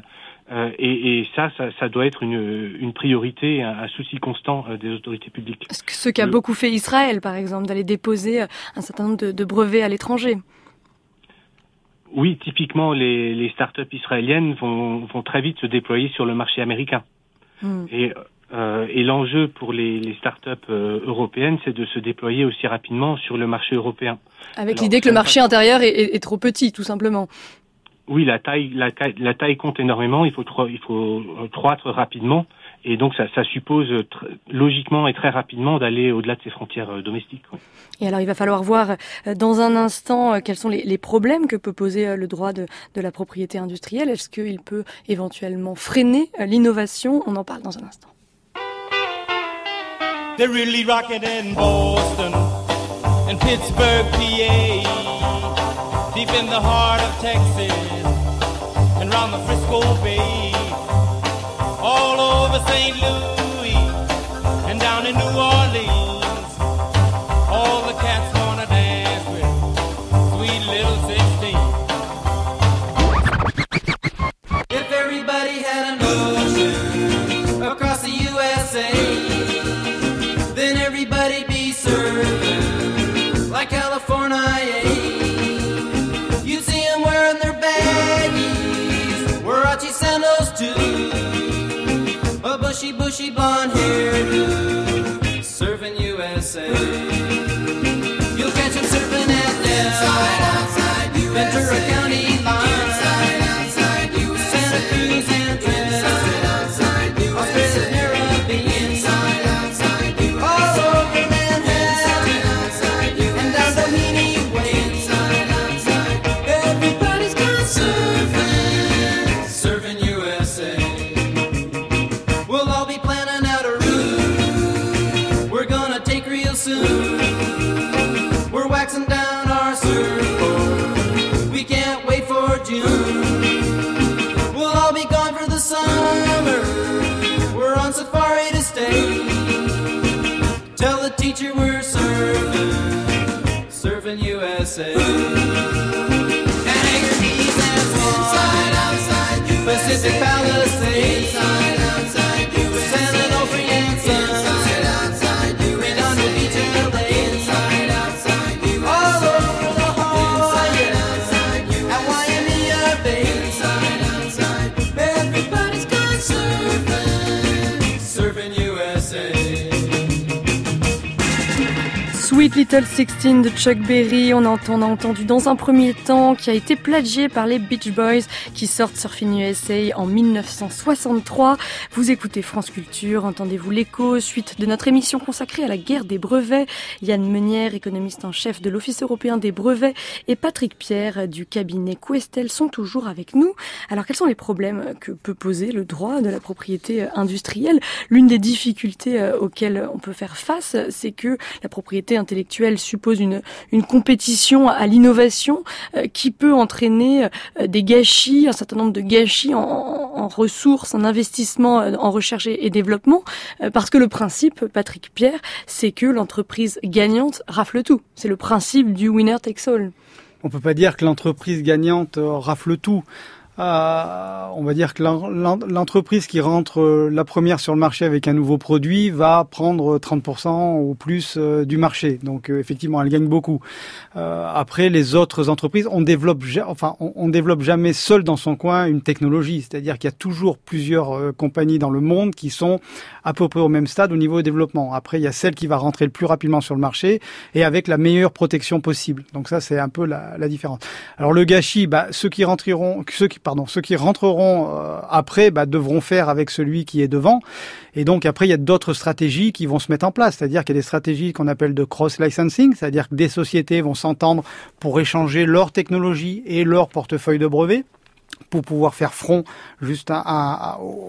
Euh, et, et ça, ça, ça doit être une, une priorité, un, un souci constant euh, des autorités publiques. Ce qu'a Le... beaucoup fait Israël, par exemple, d'aller déposer un certain nombre de, de brevets à l'étranger. Oui, typiquement, les, les startups israéliennes vont, vont très vite se déployer sur le marché américain. Mmh. Et, euh, et l'enjeu pour les, les startups euh, européennes, c'est de se déployer aussi rapidement sur le marché européen. Avec Alors, l'idée que le marché pas... intérieur est, est, est trop petit, tout simplement. Oui, la taille, la, la taille compte énormément. Il faut, il faut croître rapidement, et donc ça, ça suppose tr- logiquement et très rapidement d'aller au-delà de ces frontières euh, domestiques. Ouais. Et alors, il va falloir voir euh, dans un instant euh, quels sont les, les problèmes que peut poser euh, le droit de, de la propriété industrielle. Est-ce qu'il peut éventuellement freiner euh, l'innovation ? On en parle dans un instant. They're really rocking in Boston and Pittsburgh, P A, deep in the heart of Texas and round the Frisco Bay, all over Saint Louis and down in New Orleans. All the cats wanna dance with sweet little sixteen. If everybody had an ocean across the U S A, then everybody'd be served like California. You'd see them wearing their baggies, Warachi sandals too, a bushy, bushy blonde hairdo, serving U S A. You'll catch them surfing at Del, Ventura County line, inside, outside, U S A. Santa Cruz and Trinidad, inside, outside, U S A. Australia, Caribbean, inside, outside, U S A. All over Manhattan, inside, outside, U S A. And down Doheny Way, inside, outside. Everybody's gone surfing, surfing U S A. We'll all be planning out a route we're gonna take real soon. We're waxing down our surfboard, we can't wait for June. We'll all be gone for the summer, we're on safari to stay. Tell the teacher we're surfing, surfing U S A. And Anchor Keys and Swan, inside, outside, U S A. Pacific Palisades, inside, outside, U S A. San Onofre and Sun, inside, outside, U S A. Redondo Beach, L A, inside, outside, U S A. All over the Hawaii, inside, outside, U S A. At Waimea Bay, inside, outside. Everybody's gone surfing, surfing U S A. Sweet Little Sixteen de Chuck Berry, on a, on a entendu dans un premier temps, qui a été plagié par les Beach Boys, qui sortent Surfing U S A en dix-neuf cent soixante-trois. Vous écoutez France Culture, entendez-vous l'écho, suite de notre émission consacrée à la guerre des brevets. Yann Meunière, économiste en chef de l'Office européen des brevets, et Patrick Pierre du cabinet Questel sont toujours avec nous. Alors, quels sont les problèmes que peut poser le droit de la propriété industrielle ? L'une des difficultés auxquelles on peut faire face, c'est que la propriété intellectuelle suppose une, une compétition à l'innovation euh, qui peut entraîner euh, des gâchis, un certain nombre de gâchis en, en ressources, en investissement, euh, en recherche et, et développement, euh, parce que le principe, Patrick Pierre, c'est que l'entreprise gagnante rafle tout. C'est le principe du winner takes all. On peut pas dire que l'entreprise gagnante euh, rafle tout. Euh, on va dire que l'entreprise qui rentre la première sur le marché avec un nouveau produit va prendre trente pour cent ou plus du marché. Donc euh, effectivement, elle gagne beaucoup. Euh, après, les autres entreprises, on développe, enfin, on, on développe jamais seul dans son coin une technologie. C'est-à-dire qu'il y a toujours plusieurs euh, compagnies dans le monde qui sont à peu près au même stade au niveau du développement. Après, il y a celle qui va rentrer le plus rapidement sur le marché et avec la meilleure protection possible. Donc ça, c'est un peu la, la différence. Alors le gâchis, bah, ceux qui rentreront, ceux qui Pardon, ceux qui rentreront euh, après bah, devront faire avec celui qui est devant. Et donc après, il y a d'autres stratégies qui vont se mettre en place. C'est-à-dire qu'il y a des stratégies qu'on appelle de cross-licensing, c'est-à-dire que des sociétés vont s'entendre pour échanger leur technologie et leur portefeuille de brevets pour pouvoir faire front juste à, à, à,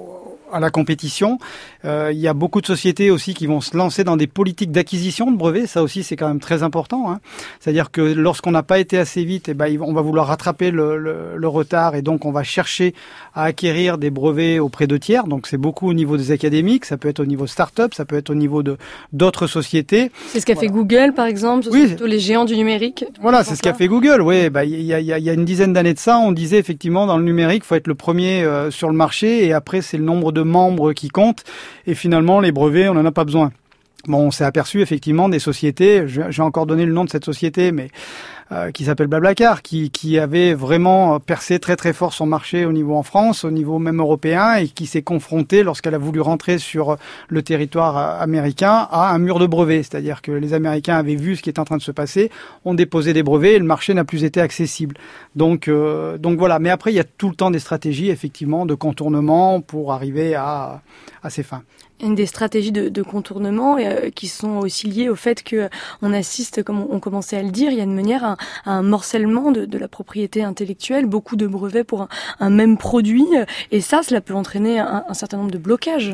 à la compétition. Euh, il y a beaucoup de sociétés aussi qui vont se lancer dans des politiques d'acquisition de brevets. Ça aussi, c'est quand même très important. Hein. C'est-à-dire que lorsqu'on n'a pas été assez vite, eh ben, on va vouloir rattraper le, le, le retard et donc on va chercher à acquérir des brevets auprès de tiers. Donc c'est beaucoup au niveau des académiques, ça peut être au niveau start-up, ça peut être au niveau de d'autres sociétés. C'est ce qu'a voilà. fait Google, par exemple. Ce oui. sont plutôt les géants du numérique. Voilà, c'est ce qu'a fait Google. Oui, bah il y a, y a, y a une dizaine d'années de ça, on disait effectivement dans le numérique, il faut être le premier euh, sur le marché et après c'est le nombre de membres qui compte. Et finalement, les brevets, on n'en a pas besoin. Bon, on s'est aperçu effectivement des sociétés, j'ai encore donné le nom de cette société, mais euh, qui s'appelle Blablacar, qui, qui avait vraiment percé très très fort son marché au niveau en France, au niveau même européen, et qui s'est confrontée, lorsqu'elle a voulu rentrer sur le territoire américain, à un mur de brevets. C'est-à-dire que les Américains avaient vu ce qui était en train de se passer, ont déposé des brevets et le marché n'a plus été accessible. Donc, euh, donc voilà. Mais après, il y a tout le temps des stratégies, effectivement, de contournement pour arriver à, à ses fins. Une des stratégies de, de contournement euh, qui sont aussi liées au fait que on assiste, comme on, on commençait à le dire, il y a une manière à, à un morcellement de, de la propriété intellectuelle, beaucoup de brevets pour un, un même produit, et ça, cela peut entraîner un, un certain nombre de blocages.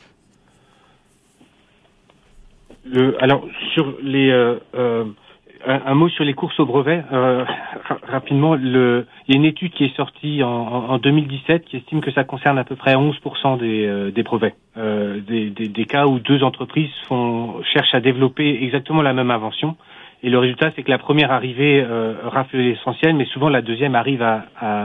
Le, alors sur les euh, euh, un, un mot sur les courses au brevet euh, ra- rapidement. Le, il y a une étude qui est sortie en, en, en deux mille dix-sept qui estime que ça concerne à peu près onze pour cent des, euh, des brevets, euh, des, des, des cas où deux entreprises font cherchent à développer exactement la même invention. Et le résultat, c'est que la première arrivée euh, rafle l'essentiel, mais souvent la deuxième arrive à, à,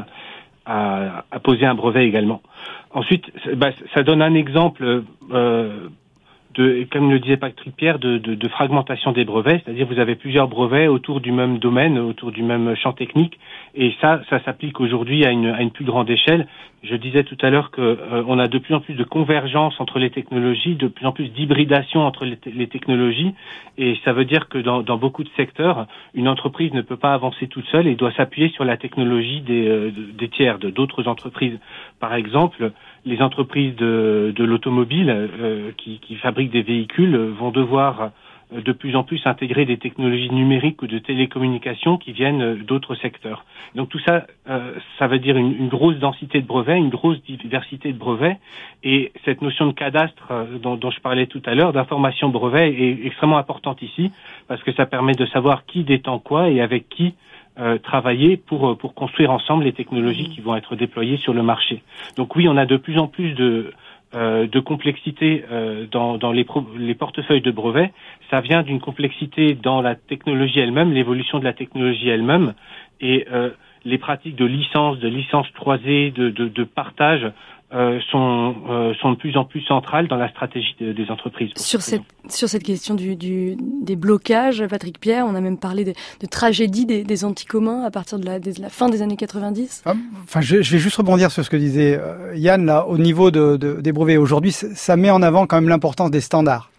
à, à poser un brevet également. Ensuite, bah, ça donne un exemple. Euh, De, comme le disait Patrick Pierre, de, de, de fragmentation des brevets, c'est-à-dire vous avez plusieurs brevets autour du même domaine, autour du même champ technique, et ça, ça s'applique aujourd'hui à une, à une plus grande échelle. Je disais tout à l'heure que euh, on a de plus en plus de convergence entre les technologies, de plus en plus d'hybridation entre les, te- les technologies, et ça veut dire que dans, dans beaucoup de secteurs, une entreprise ne peut pas avancer toute seule et doit s'appuyer sur la technologie des, euh, des tiers, de d'autres entreprises. Par exemple, les entreprises de, de l'automobile euh, qui, qui fabriquent des véhicules vont devoir euh, de plus en plus intégrer des technologies numériques ou de télécommunications qui viennent euh, d'autres secteurs. Donc tout ça, euh, ça veut dire une, une grosse densité de brevets, une grosse diversité de brevets, et cette notion de cadastre euh, dont, dont je parlais tout à l'heure, d'information brevet, est extrêmement importante ici, parce que ça permet de savoir qui détend quoi et avec qui Euh, travailler pour pour construire ensemble les technologies qui vont être déployées sur le marché. Donc oui, on a de plus en plus de euh, de complexité euh, dans dans les pro- les portefeuilles de brevets. Ça vient d'une complexité dans la technologie elle-même, l'évolution de la technologie elle-même, et euh, les pratiques de licence, de licence croisée, de de, de partage euh, sont euh, sont de plus en plus centrales dans la stratégie de, des entreprises. Sur cette sur cette question du, du des blocages, Patrick Pierre, on a même parlé de, de tragédie des, des anticommuns à partir de la, de la fin des années quatre-vingt-dix. Enfin, je, je vais juste rebondir sur ce que disait euh, Yann là au niveau de, de, des brevets. Aujourd'hui, ça met en avant quand même l'importance des standards.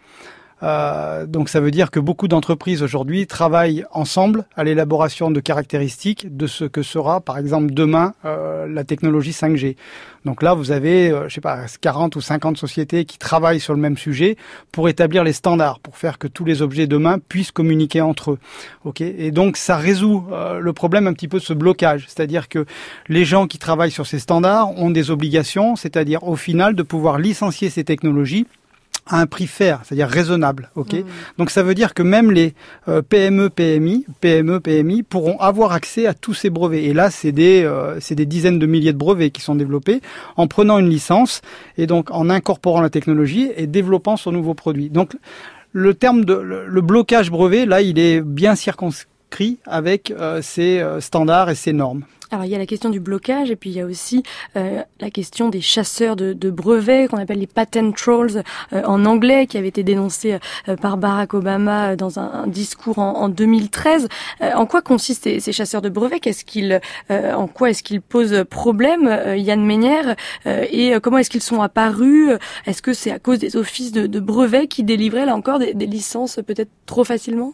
Euh, donc ça veut dire que beaucoup d'entreprises aujourd'hui travaillent ensemble à l'élaboration de caractéristiques de ce que sera par exemple demain euh, la technologie cinq G. Donc là vous avez euh, je sais pas quarante ou cinquante sociétés qui travaillent sur le même sujet pour établir les standards, pour faire que tous les objets demain puissent communiquer entre eux. OK, et donc ça résout euh, le problème un petit peu de ce blocage, c'est-à-dire que les gens qui travaillent sur ces standards ont des obligations, c'est-à-dire au final de pouvoir licencier ces technologies à un prix fair, c'est-à-dire raisonnable, ok. Mmh. Donc ça veut dire que même les euh, P M E, P M I, P M E, P M I pourront avoir accès à tous ces brevets. Et là, c'est des euh, c'est des dizaines de milliers de brevets qui sont développés en prenant une licence et donc en incorporant la technologie et développant son nouveau produit. Donc le terme de le, le blocage brevet, là, il est bien circonscrit avec euh, ces euh, standards et ces normes. Alors il y a la question du blocage et puis il y a aussi euh, la question des chasseurs de, de brevets qu'on appelle les patent trolls euh, en anglais, qui avait été dénoncé euh, par Barack Obama dans un, un discours en, en deux mille treize. Euh, en quoi consistent ces, ces chasseurs de brevets? Qu'est-ce qu'ils, euh, en quoi est-ce qu'ils posent problème, euh, Yann Meinière, euh, et euh, comment est-ce qu'ils sont apparus? Est-ce que c'est à cause des offices de, de brevets qui délivraient là encore des, des licences peut-être trop facilement?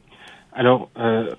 Alors euh,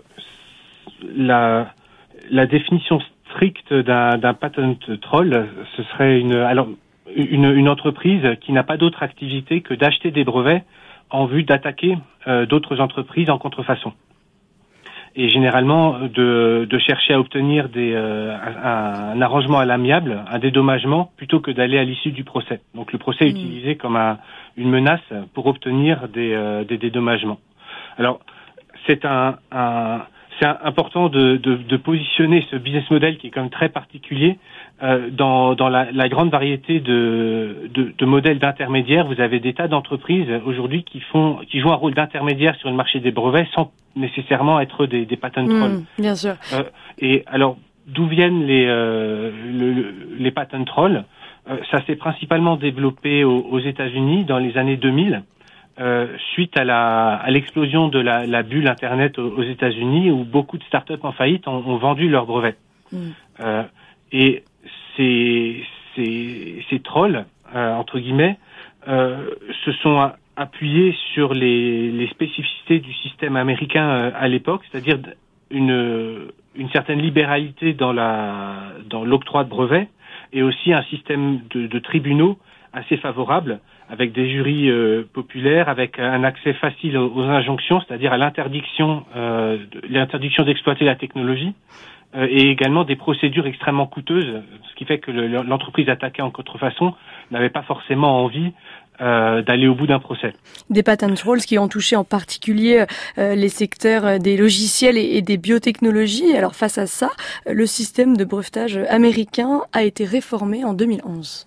la La définition stricte d'un, d'un patent troll, ce serait une, alors, une, une entreprise qui n'a pas d'autre activité que d'acheter des brevets en vue d'attaquer euh, d'autres entreprises en contrefaçon. et généralement de, de chercher à obtenir des, euh, un, un arrangement à l'amiable, un dédommagement, plutôt que d'aller à l'issue du procès. Donc le procès est mmh. utilisé comme un, une menace pour obtenir des, euh, des dédommagements. Alors c'est un, un c'est important de, de, de positionner ce business model qui est quand même très particulier euh, dans, dans la, la grande variété de, de, de modèles d'intermédiaires. Vous avez des tas d'entreprises aujourd'hui qui font, qui jouent un rôle d'intermédiaire sur le marché des brevets sans nécessairement être des, des patent trolls. Mmh, bien sûr. Euh, et alors, d'où viennent les, euh, le, les patent trolls? euh, Ça s'est principalement développé aux, aux États-Unis dans les années deux mille. Euh, suite à la à l'explosion de la, la bulle Internet aux, aux États-Unis, où beaucoup de startups en faillite ont, ont vendu leurs brevets. Mm. Euh, et ces ces ces trolls euh, entre guillemets euh, se sont appuyés sur les les spécificités du système américain euh, à l'époque, c'est-à-dire une une certaine libéralité dans la dans l'octroi de brevets et aussi un système de, de tribunaux assez favorable, avec des jurys euh, populaires, avec un accès facile aux, aux injonctions, c'est-à-dire à l'interdiction, euh, de, l'interdiction d'exploiter la technologie, euh, et également des procédures extrêmement coûteuses, ce qui fait que le, l'entreprise attaquée en contrefaçon n'avait pas forcément envie euh, d'aller au bout d'un procès. Des patent trolls qui ont touché en particulier euh, les secteurs des logiciels et, et des biotechnologies. Alors face à ça, le système de brevetage américain a été réformé en deux mille onze.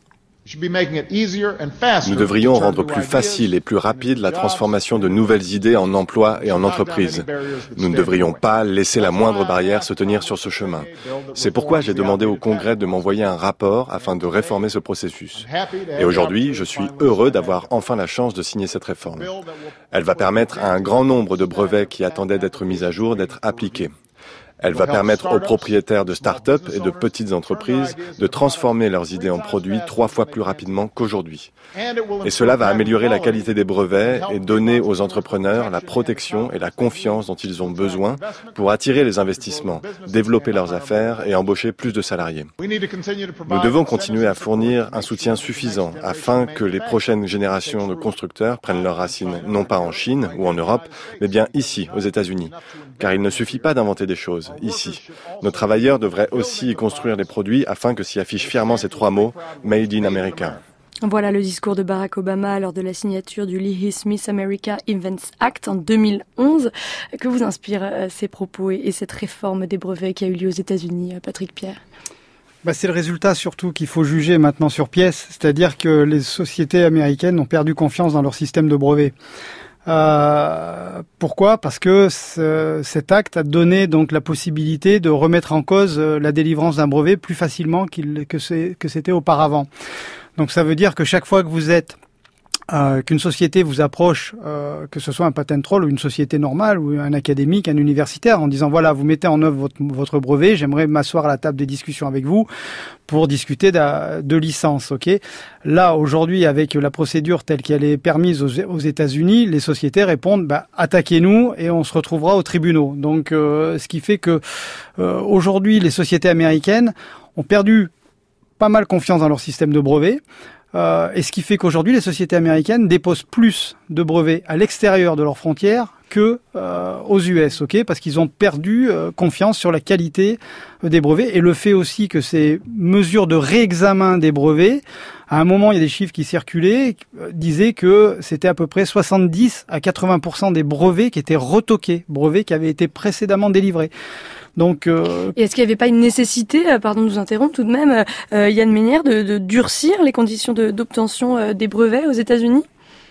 Nous devrions rendre plus facile et plus rapide la transformation de nouvelles idées en emplois et en entreprises. Nous ne devrions pas laisser la moindre barrière se tenir sur ce chemin. C'est pourquoi j'ai demandé au Congrès de m'envoyer un rapport afin de réformer ce processus. Et aujourd'hui, je suis heureux d'avoir enfin la chance de signer cette réforme. Elle va permettre à un grand nombre de brevets qui attendaient d'être mis à jour d'être appliqués. Elle va permettre aux propriétaires de start-up et de petites entreprises de transformer leurs idées en produits trois fois plus rapidement qu'aujourd'hui. Et cela va améliorer la qualité des brevets et donner aux entrepreneurs la protection et la confiance dont ils ont besoin pour attirer les investissements, développer leurs affaires et embaucher plus de salariés. Nous devons continuer à fournir un soutien suffisant afin que les prochaines générations de constructeurs prennent leurs racines non pas en Chine ou en Europe, mais bien ici, aux États-Unis. Car il ne suffit pas d'inventer des choses. Ici. Nos travailleurs devraient aussi y construire des produits afin que s'y affichent fièrement ces trois mots « Made in America ». Voilà le discours de Barack Obama lors de la signature du Leahy Smith America Invents Act en deux mille onze. Que vous inspirent ces propos et cette réforme des brevets qui a eu lieu aux États-Unis, Patrick Pierre? Bah, c'est le résultat surtout qu'il faut juger maintenant sur pièce, c'est-à-dire que les sociétés américaines ont perdu confiance dans leur système de brevets. Euh, pourquoi ? Parce que ce, cet acte a donné donc la possibilité de remettre en cause la délivrance d'un brevet plus facilement qu'il, que, c'est, que c'était auparavant. Donc ça veut dire que chaque fois que vous êtes Euh, qu'une société vous approche, euh, que ce soit un patent troll ou une société normale ou un académique, un universitaire, en disant voilà, vous mettez en œuvre votre, votre brevet, j'aimerais m'asseoir à la table des discussions avec vous pour discuter de, de licence, ok ? Là, aujourd'hui, avec la procédure telle qu'elle est permise aux, aux États-Unis, les sociétés répondent bah, attaquez-nous et on se retrouvera aux tribunaux. Donc, euh, ce qui fait que euh, aujourd'hui, les sociétés américaines ont perdu pas mal confiance dans leur système de brevet. Euh, et ce qui fait qu'aujourd'hui, les sociétés américaines déposent plus de brevets à l'extérieur de leurs frontières que euh, aux U S, ok, parce qu'ils ont perdu euh, confiance sur la qualité euh, des brevets et le fait aussi que ces mesures de réexamen des brevets, à un moment, il y a des chiffres qui circulaient, euh, disaient que c'était à peu près soixante-dix à quatre-vingts pour cent des brevets qui étaient retoqués, brevets qui avaient été précédemment délivrés. Donc, euh... Et est-ce qu'il n'y avait pas une nécessité, euh, pardon de vous interrompre, tout de même, euh, il y a une manière de, de durcir les conditions de, d'obtention euh, des brevets aux États-Unis ?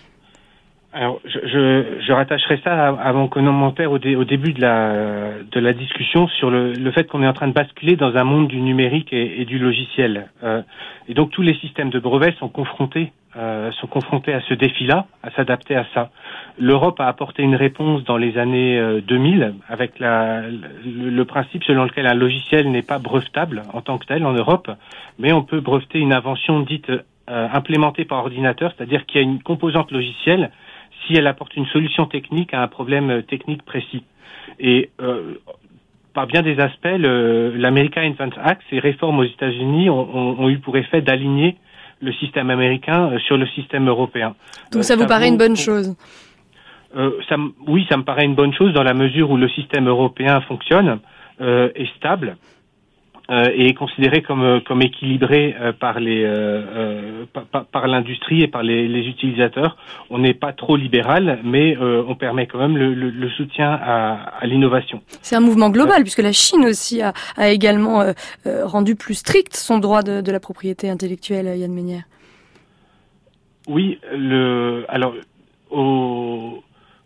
Alors, je, je, je rattacherai ça à, à mon commentaire au, dé, au début de la, de la discussion sur le, le fait qu'on est en train de basculer dans un monde du numérique et, et du logiciel. Euh, et donc, tous les systèmes de brevets sont confrontés, euh, sont confrontés à ce défi-là, à s'adapter à ça. L'Europe a apporté une réponse dans les années euh, deux mille avec la, le, le principe selon lequel un logiciel n'est pas brevetable en tant que tel en Europe, mais on peut breveter une invention dite euh, implémentée par ordinateur, c'est-à-dire qu'il y a une composante logicielle si elle apporte une solution technique à un problème technique précis. Et euh, par bien des aspects, le, l'America Invents Act, ces réformes aux États-Unis ont, ont, ont eu pour effet d'aligner le système américain sur le système européen. Donc ça, euh, ça vous paraît vaut, une bonne chose ? euh, ça, oui, ça me paraît une bonne chose dans la mesure où le système européen fonctionne, euh, est stable. Euh, et est considéré comme comme équilibré euh, par les euh, euh, par, par l'industrie et par les, les utilisateurs. On n'est pas trop libéral, mais euh, on permet quand même le, le, le soutien à, à l'innovation. C'est un mouvement global, euh, puisque la Chine aussi a, a également euh, euh, rendu plus strict son droit de, de la propriété intellectuelle, Yann Meinière. Oui, le alors au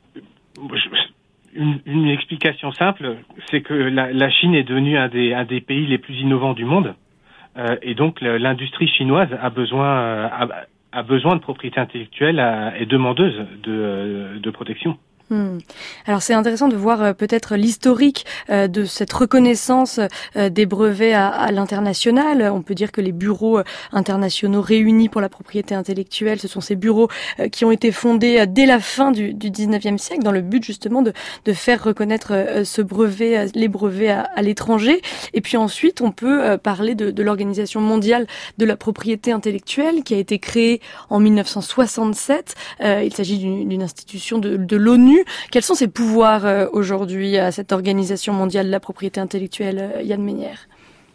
je, Une, une explication simple, c'est que la, la Chine est devenue un des, un des pays les plus innovants du monde, euh, et donc le, l'industrie chinoise a besoin, euh, a, a besoin de propriété intellectuelle, a, est demandeuse de, de protection. Hmm. Alors c'est intéressant de voir euh, peut-être l'historique euh, de cette reconnaissance euh, des brevets à, à l'international. On peut dire que les bureaux euh, internationaux réunis pour la propriété intellectuelle, ce sont ces bureaux euh, qui ont été fondés euh, dès la fin du, du dix-neuvième siècle dans le but justement de, de faire reconnaître euh, ce brevet, euh, les brevets à, à l'étranger. Et puis ensuite on peut euh, parler de, de l'Organisation mondiale de la propriété intellectuelle qui a été créée en mille neuf cent soixante-sept. Euh, il s'agit d'une, d'une institution de, de l'ONU. Quels sont ses pouvoirs euh, aujourd'hui à cette Organisation mondiale de la propriété intellectuelle, euh, Yann Meinière?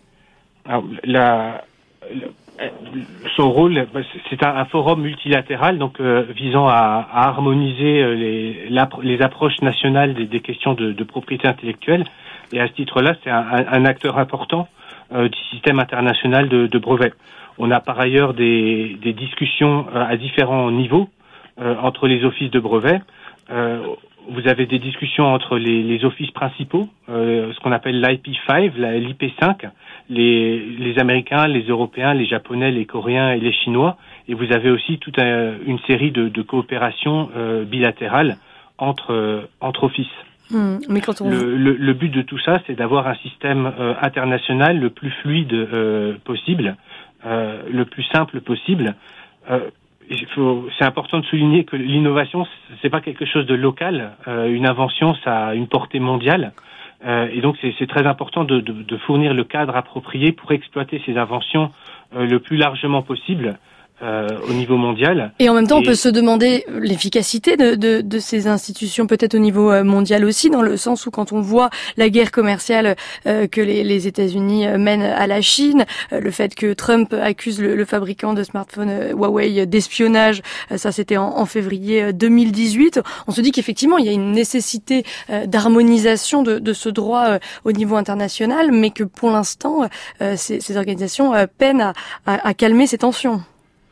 Alors, la, la, son rôle, c'est un, un forum multilatéral, donc euh, visant à, à harmoniser les, la, les approches nationales des, des questions de, de propriété intellectuelle. Et à ce titre-là, c'est un, un acteur important euh, du système international de, de brevets. On a par ailleurs des, des discussions euh, à différents niveaux euh, entre les offices de brevets. Euh, vous avez des discussions entre les, les offices principaux, euh, ce qu'on appelle l'I P cinq, l'I P cinq, les, les Américains, les Européens, les Japonais, les Coréens et les Chinois. Et vous avez aussi toute un, une série de, de coopérations euh, bilatérales entre, euh, entre offices. Mmh, mais quand on... le, le, le but de tout ça, c'est d'avoir un système euh, international le plus fluide euh, possible, euh, le plus simple possible. Euh, Il faut, c'est important de souligner que l'innovation, c'est pas quelque chose de local. Euh, une invention, ça a une portée mondiale, euh, et donc c'est, c'est très important de, de, de fournir le cadre approprié pour exploiter ces inventions euh, le plus largement possible. Euh, au niveau mondial. Et en même temps, et... on peut se demander l'efficacité de, de, de ces institutions, peut-être au niveau mondial aussi, dans le sens où quand on voit la guerre commerciale euh, que les, les États-Unis mènent à la Chine, euh, le fait que Trump accuse le, le fabricant de smartphones euh, Huawei d'espionnage, euh, ça c'était en, en février deux mille dix-huit, on se dit qu'effectivement il y a une nécessité euh, d'harmonisation de, de ce droit euh, au niveau international, mais que pour l'instant, euh, ces, ces organisations euh, peinent à, à, à calmer ces tensions.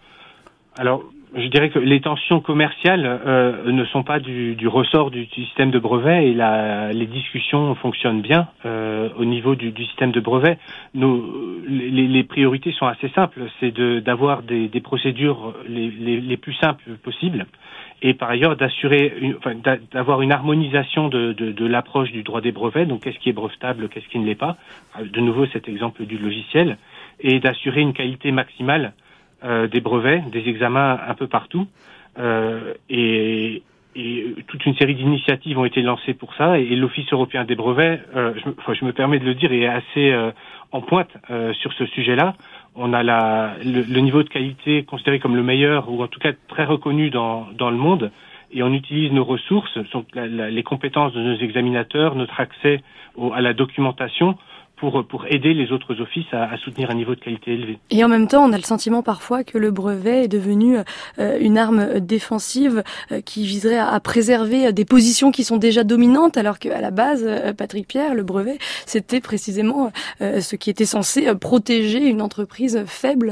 Alors, je dirais que les tensions commerciales euh, ne sont pas du, du ressort du, du système de brevet et la, les discussions fonctionnent bien euh, au niveau du, du système de brevet. Nos, les, les priorités sont assez simples, c'est de, d'avoir des, des procédures les, les, les plus simples possibles et par ailleurs d'assurer, une, enfin, d'avoir une harmonisation de, de, de l'approche du droit des brevets. Donc, qu'est-ce qui est brevetable, qu'est-ce qui ne l'est pas. De nouveau, cet exemple du logiciel et d'assurer une qualité maximale. Euh, des brevets, des examens un peu partout, euh, et, et toute une série d'initiatives ont été lancées pour ça, et, et l'Office européen des brevets, euh, je, enfin, je me permets de le dire, est assez euh, en pointe euh, sur ce sujet-là. On a la, le, le niveau de qualité considéré comme le meilleur, ou en tout cas très reconnu dans, dans le monde, et on utilise nos ressources, donc la, la, les compétences de nos examinateurs, notre accès au, à la documentation, pour pour aider les autres offices à, à soutenir un niveau de qualité élevé. Et en même temps, on a le sentiment parfois que le brevet est devenu euh, une arme défensive euh, qui viserait à, à préserver des positions qui sont déjà dominantes, alors qu'à la base, euh, Patrick Pierre, le brevet, c'était précisément euh, ce qui était censé protéger une entreprise faible.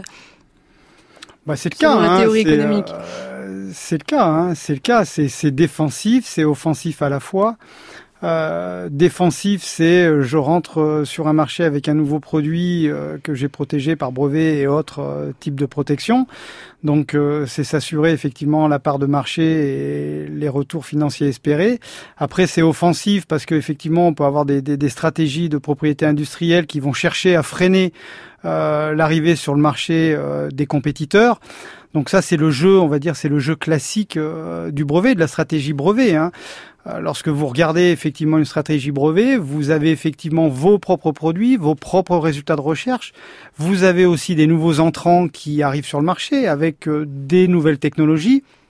Bah c'est le cas. Selon la théorie hein, économique. Euh, c'est le cas. Hein, c'est le cas. C'est, c'est défensif, c'est offensif à la fois. Euh, défensif, c'est je rentre sur un marché avec un nouveau produit euh, que j'ai protégé par brevet et autres euh, types de protection. Donc euh, c'est s'assurer effectivement la part de marché et les retours financiers espérés. Après c'est offensif parce qu'effectivement on peut avoir des, des, des stratégies de propriété industrielle qui vont chercher à freiner euh, l'arrivée sur le marché euh, des compétiteurs. Donc ça c'est le jeu, on va dire, c'est le jeu classique euh, du brevet, de la stratégie brevet. Hein. Lorsque vous regardez effectivement une stratégie brevet, vous avez effectivement vos propres produits, vos propres résultats de recherche. Vous avez aussi des nouveaux entrants qui arrivent sur le marché avec des nouvelles technologies.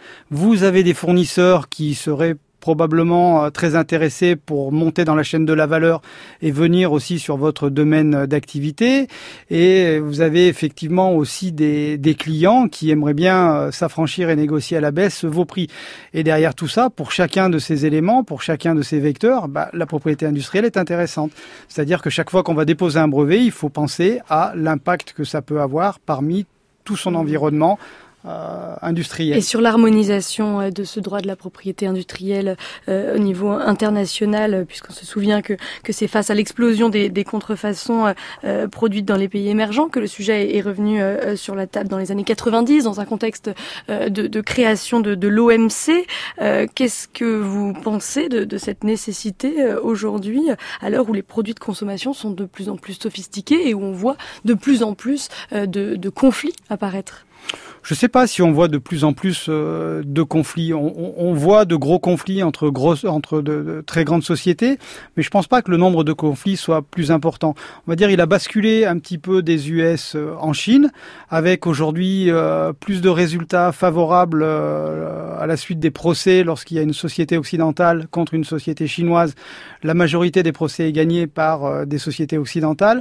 Vous avez des fournisseurs qui seraient probablement très intéressés pour monter dans la chaîne de la valeur et venir aussi sur votre domaine d'activité. Et vous avez effectivement aussi des, des clients qui aimeraient bien s'affranchir et négocier à la baisse vos prix. Et derrière tout ça, pour chacun de ces éléments, pour chacun de ces vecteurs, bah, la propriété industrielle est intéressante. C'est-à-dire que chaque fois qu'on va déposer un brevet, il faut penser à l'impact que ça peut avoir parmi tout son environnement Euh, industriel. Et sur l'harmonisation euh, de ce droit de la propriété industrielle euh, au niveau international, euh, puisqu'on se souvient que, que c'est face à l'explosion des, des contrefaçons euh, euh, produites dans les pays émergents que le sujet est, est revenu euh, sur la table dans les années quatre-vingt-dix, dans un contexte euh, de, de création de, de l'O M C. Euh, qu'est-ce que vous pensez de, de cette nécessité euh, aujourd'hui, à l'heure où les produits de consommation sont de plus en plus sophistiqués et où on voit de plus en plus euh, de, de conflits apparaître ? Je ne sais pas si on voit de plus en plus euh, de conflits. On, on, on voit de gros conflits entre, grosses, entre de, de très grandes sociétés, mais je ne pense pas que le nombre de conflits soit plus important. On va dire il a basculé un petit peu des U S en Chine, avec aujourd'hui euh, plus de résultats favorables euh, à la suite des procès lorsqu'il y a une société occidentale contre une société chinoise. La majorité des procès est gagnée par euh, des sociétés occidentales.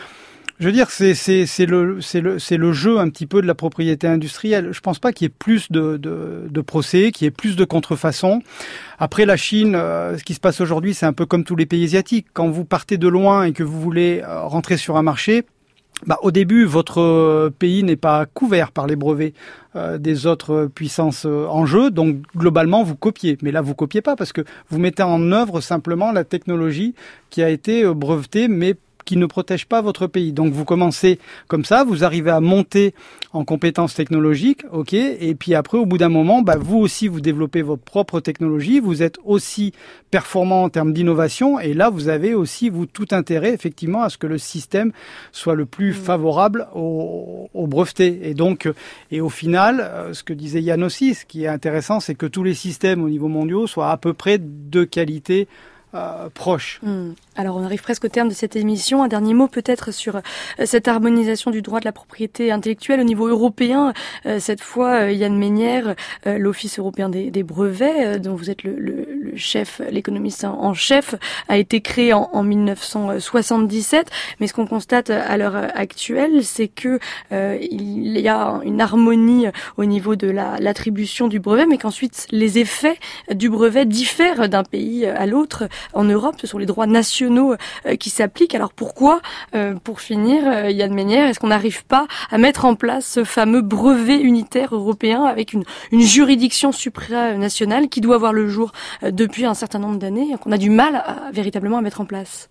Je veux dire, c'est, c'est, c'est, le, c'est, le, c'est le jeu un petit peu de la propriété industrielle. Je pense pas qu'il y ait plus de, de, de procès, qu'il y ait plus de contrefaçons. Après, la Chine, euh, ce qui se passe aujourd'hui, c'est un peu comme tous les pays asiatiques. Quand vous partez de loin et que vous voulez euh, rentrer sur un marché, bah, au début, votre pays n'est pas couvert par les brevets euh, des autres puissances euh, en jeu. Donc, globalement, vous copiez. Mais là, vous copiez pas parce que vous mettez en œuvre simplement la technologie qui a été euh, brevetée, mais qui ne protège pas votre pays. Donc vous commencez comme ça, vous arrivez à monter en compétences technologiques, ok, et puis après, au bout d'un moment, bah, vous aussi, vous développez votre propre technologie, vous êtes aussi performant en termes d'innovation, et là, vous avez aussi, vous, tout intérêt, effectivement, à ce que le système soit le plus favorable au, au breveté. Et donc, et au final, ce que disait Yann aussi, ce qui est intéressant, c'est que tous les systèmes au niveau mondial soient à peu près de qualité Euh, proche. Mmh. Alors on arrive presque au terme de cette émission. Un dernier mot peut-être sur euh, cette harmonisation du droit de la propriété intellectuelle au niveau européen. Euh, cette fois, euh, Yann Meynière, euh, l'Office européen des, des brevets, euh, dont vous êtes le, le, le chef, l'économiste en chef, a été créé en, en dix-neuf cent soixante-dix-sept. Mais ce qu'on constate à l'heure actuelle, c'est que euh, il y a une harmonie au niveau de la, l'attribution du brevet, mais qu'ensuite les effets du brevet diffèrent d'un pays à l'autre. En Europe, ce sont les droits nationaux euh, qui s'appliquent. Alors pourquoi, euh, pour finir, euh, Yann Meynière, est-ce qu'on n'arrive pas à mettre en place ce fameux brevet unitaire européen avec une, une juridiction supranationale qui doit voir le jour euh, depuis un certain nombre d'années et qu'on a du mal à, à, véritablement à mettre en place?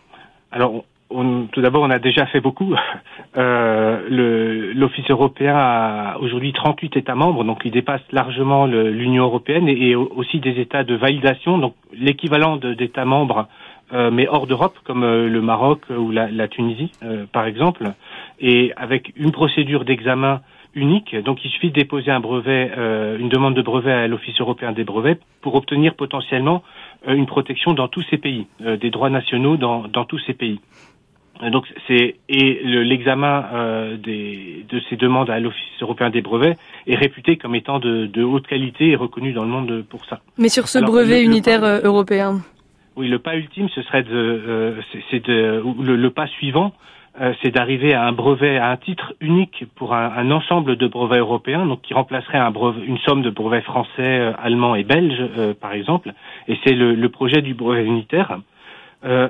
Alors, on, tout d'abord, on a déjà fait beaucoup. Euh, le, l'Office européen a aujourd'hui trente-huit États membres, donc il dépasse largement le, l'Union européenne et, et aussi des États de validation, donc l'équivalent de, d'États membres, euh, mais hors d'Europe, comme euh, le Maroc ou la, la Tunisie, euh, par exemple, et avec une procédure d'examen unique. Donc il suffit de déposer un brevet, euh, une demande de brevet à l'Office européen des brevets pour obtenir potentiellement euh, une protection dans tous ces pays, euh, des droits nationaux dans, dans tous ces pays. Donc c'est et le, l'examen euh, des, de ces demandes à l'Office européen des brevets est réputé comme étant de, de haute qualité et reconnu dans le monde pour ça. Mais sur ce Alors, brevet le, unitaire le, européen. Oui, le pas ultime, ce serait de, euh, c'est, c'est de le, le pas suivant, euh, c'est d'arriver à un brevet, à un titre unique pour un, un ensemble de brevets européens, donc qui remplacerait un brevet, une somme de brevets français, euh, allemands et belges, euh, par exemple. Et c'est le, le projet du brevet unitaire. Euh,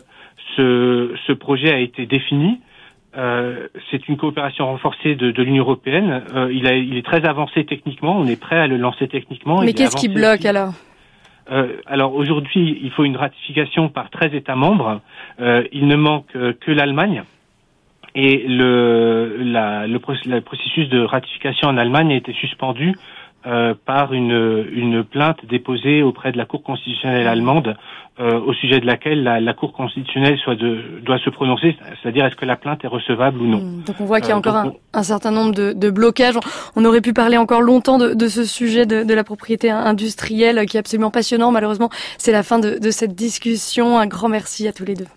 Ce, ce projet a été défini. Euh, c'est une coopération renforcée de, de l'Union européenne. Euh, il, a, il est très avancé techniquement. On est prêt à le lancer techniquement. Mais qu'est-ce qui bloque aussi. alors euh, Alors aujourd'hui, il faut une ratification par treize États membres. Euh, il ne manque que l'Allemagne. Et le, la, le, le processus de ratification en Allemagne a été suspendu euh, par une, une plainte déposée auprès de la Cour constitutionnelle allemande euh, au sujet de laquelle la, la Cour constitutionnelle soit de, doit se prononcer, c'est-à-dire est-ce que la plainte est recevable ou non. Donc on voit qu'il y a euh, encore un, on... un certain nombre de, de blocages. On aurait pu parler encore longtemps de, de ce sujet de, de la propriété industrielle qui est absolument passionnant. Malheureusement, c'est la fin de, de cette discussion. Un grand merci à tous les deux.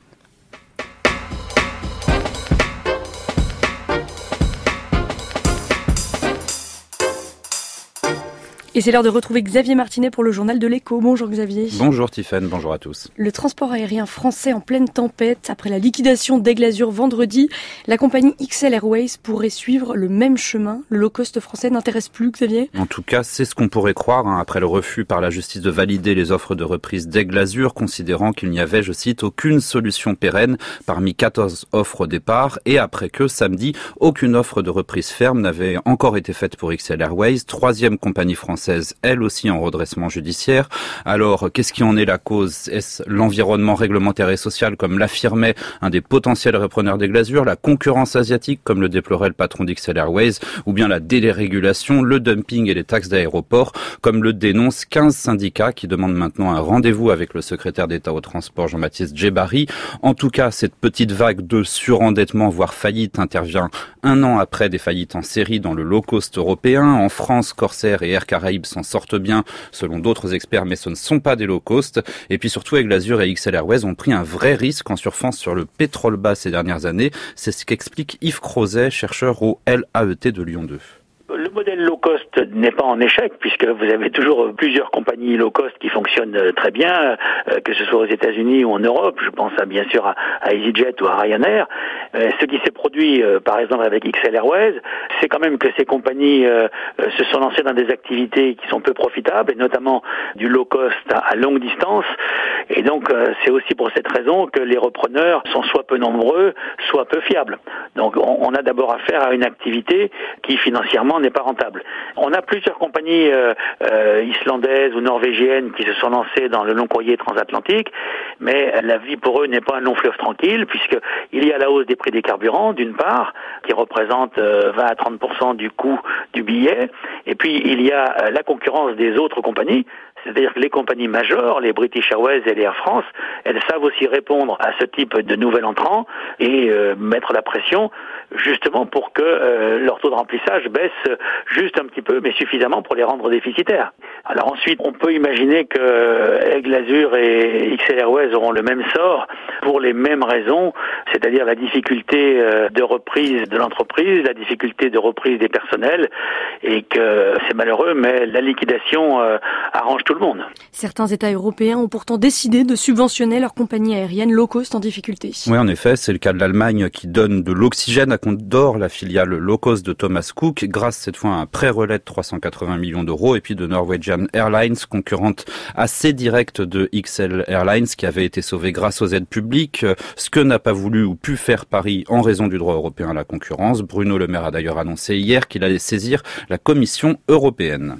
Et c'est l'heure de retrouver Xavier Martinet pour le journal de l'Écho. Bonjour Xavier. Bonjour Tiffaine, bonjour à tous. Le transport aérien français en pleine tempête. Après la liquidation d'Aigle Azur vendredi, la compagnie X L Airways pourrait suivre le même chemin. Le low cost français n'intéresse plus, Xavier ? En tout cas, c'est ce qu'on pourrait croire, hein, après le refus par la justice de valider les offres de reprise d'Aigle Azur, considérant qu'il n'y avait, je cite, aucune solution pérenne parmi quatorze offres au départ, et après que, samedi, aucune offre de reprise ferme n'avait encore été faite pour X L Airways, troisième compagnie française, elle aussi en redressement judiciaire. Alors, qu'est-ce qui en est la cause ? Est-ce l'environnement réglementaire et social, comme l'affirmait un des potentiels repreneurs d'Aigle Azur, la concurrence asiatique, comme le déplorait le patron d'X L Airways, ou bien la dérégulation, le dumping et les taxes d'aéroport, comme le dénoncent quinze syndicats qui demandent maintenant un rendez-vous avec le secrétaire d'État au transport Jean-Baptiste Djebbari. En tout cas, cette petite vague de surendettement, voire faillite, intervient un an après des faillites en série dans le low-cost européen. En France, Corsair et Air Caraïbes s'en sortent bien, selon d'autres experts, mais ce ne sont pas des low-cost. Et puis surtout, Aigle Azur et X L Airways ont pris un vrai risque en surfant sur le pétrole bas ces dernières années. C'est ce qu'explique Yves Crozet, chercheur au L A E T de Lyon deux. Le modèle low cost n'est pas en échec, puisque vous avez toujours plusieurs compagnies low cost qui fonctionnent très bien, que ce soit aux États-Unis ou en Europe. Je pense à, bien sûr à, à EasyJet ou à Ryanair. Ce qui s'est produit, par exemple, avec X L Airways, c'est quand même que ces compagnies se sont lancées dans des activités qui sont peu profitables, et notamment du low cost à longue distance. Et donc, c'est aussi pour cette raison que les repreneurs sont soit peu nombreux, soit peu fiables. Donc, on a d'abord affaire à une activité qui, financièrement, n'est pas rentable. On a plusieurs compagnies euh, euh, islandaises ou norvégiennes qui se sont lancées dans le long courrier transatlantique, mais la vie pour eux n'est pas un long fleuve tranquille, puisqu'il y a la hausse des prix des carburants, d'une part, qui représente euh, vingt à trente pour cent du coût du billet, et puis il y a euh, la concurrence des autres compagnies, c'est-à-dire que les compagnies majeures, les British Airways et les Air France, elles savent aussi répondre à ce type de nouvel entrant et euh, mettre la pression justement pour que euh, leur taux de remplissage baisse juste un petit peu, mais suffisamment pour les rendre déficitaires. Alors ensuite, on peut imaginer que Aigle Azur et X L Airways auront le même sort pour les mêmes raisons, c'est-à-dire la difficulté de reprise de l'entreprise, la difficulté de reprise des personnels, et que c'est malheureux, mais la liquidation euh, arrange tout le monde. Certains États européens ont pourtant décidé de subventionner leurs compagnies aériennes low cost en difficulté. Oui, en effet, c'est le cas de l'Allemagne qui donne de l'oxygène à Condor, la filiale low cost de Thomas Cook, grâce cette fois à un prêt relais de trois cent quatre-vingts millions d'euros, et puis de Norwegian Airlines, concurrente assez directe de X L Airlines, qui avait été sauvée grâce aux aides publiques, ce que n'a pas voulu ou pu faire Paris en raison du droit européen à la concurrence. Bruno Le Maire a d'ailleurs annoncé hier qu'il allait saisir la Commission européenne.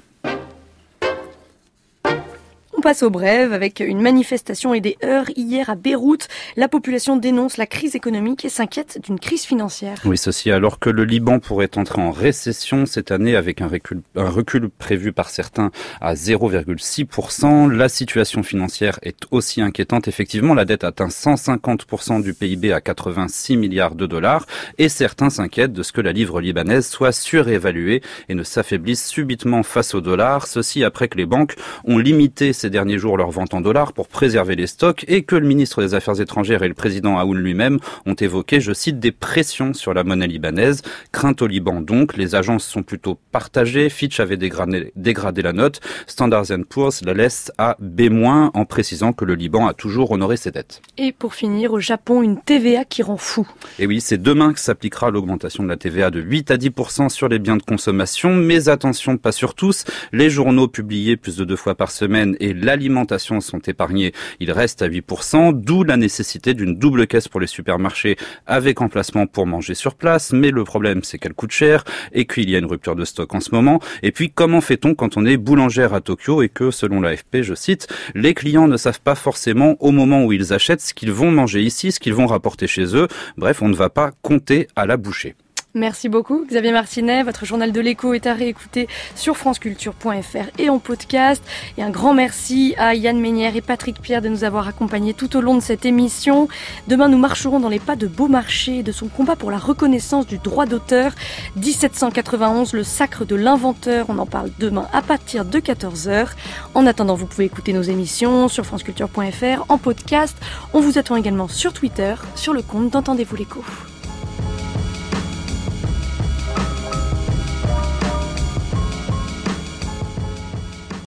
On passe aux brèves avec une manifestation et des heurts hier à Beyrouth. La population dénonce la crise économique et s'inquiète d'une crise financière. Oui, ceci alors que le Liban pourrait entrer en récession cette année avec un recul, un recul prévu par certains à zéro virgule six pour cent. La situation financière est aussi inquiétante. Effectivement, la dette atteint cent cinquante pour cent du P I B à quatre-vingt-six milliards de dollars et certains s'inquiètent de ce que la livre libanaise soit surévaluée et ne s'affaiblisse subitement face au dollar. Ceci après que les banques ont limité ces derniers jours leur vente en dollars pour préserver les stocks et que le ministre des Affaires étrangères et le président Aoun lui-même ont évoqué, je cite, des pressions sur la monnaie libanaise. Crainte au Liban donc, les agences sont plutôt partagées. Fitch avait dégradé, dégradé la note, Standard and Poor's la laisse à B-, en précisant que le Liban a toujours honoré ses dettes. Et pour finir, au Japon, une T V A qui rend fou. Et oui, c'est demain que s'appliquera l'augmentation de la T V A de huit à dix pour cent sur les biens de consommation, mais attention, pas sur tous. Les journaux publiés plus de deux fois par semaine et l'alimentation sont épargnés, il reste à huit pour cent, d'où la nécessité d'une double caisse pour les supermarchés avec emplacement pour manger sur place, mais le problème c'est qu'elle coûte cher et qu'il y a une rupture de stock en ce moment. Et puis comment fait-on quand on est boulangère à Tokyo et que, selon l'A F P, je cite, les clients ne savent pas forcément au moment où ils achètent ce qu'ils vont manger ici, ce qu'ils vont rapporter chez eux. Bref, on ne va pas compter à la bouchée. Merci beaucoup Xavier Martinet. Votre journal de l'écho est à réécouter sur franceculture point f r et en podcast. Et un grand merci à Yann Ménière et Patrick Pierre de nous avoir accompagnés tout au long de cette émission. Demain, nous marcherons dans les pas de Beaumarchais et de son combat pour la reconnaissance du droit d'auteur. dix-sept cent quatre-vingt-onze, le sacre de l'inventeur. On en parle demain à partir de quatorze heures. En attendant, vous pouvez écouter nos émissions sur franceculture point f r, en podcast. On vous attend également sur Twitter, sur le compte d'Entendez-vous l'écho.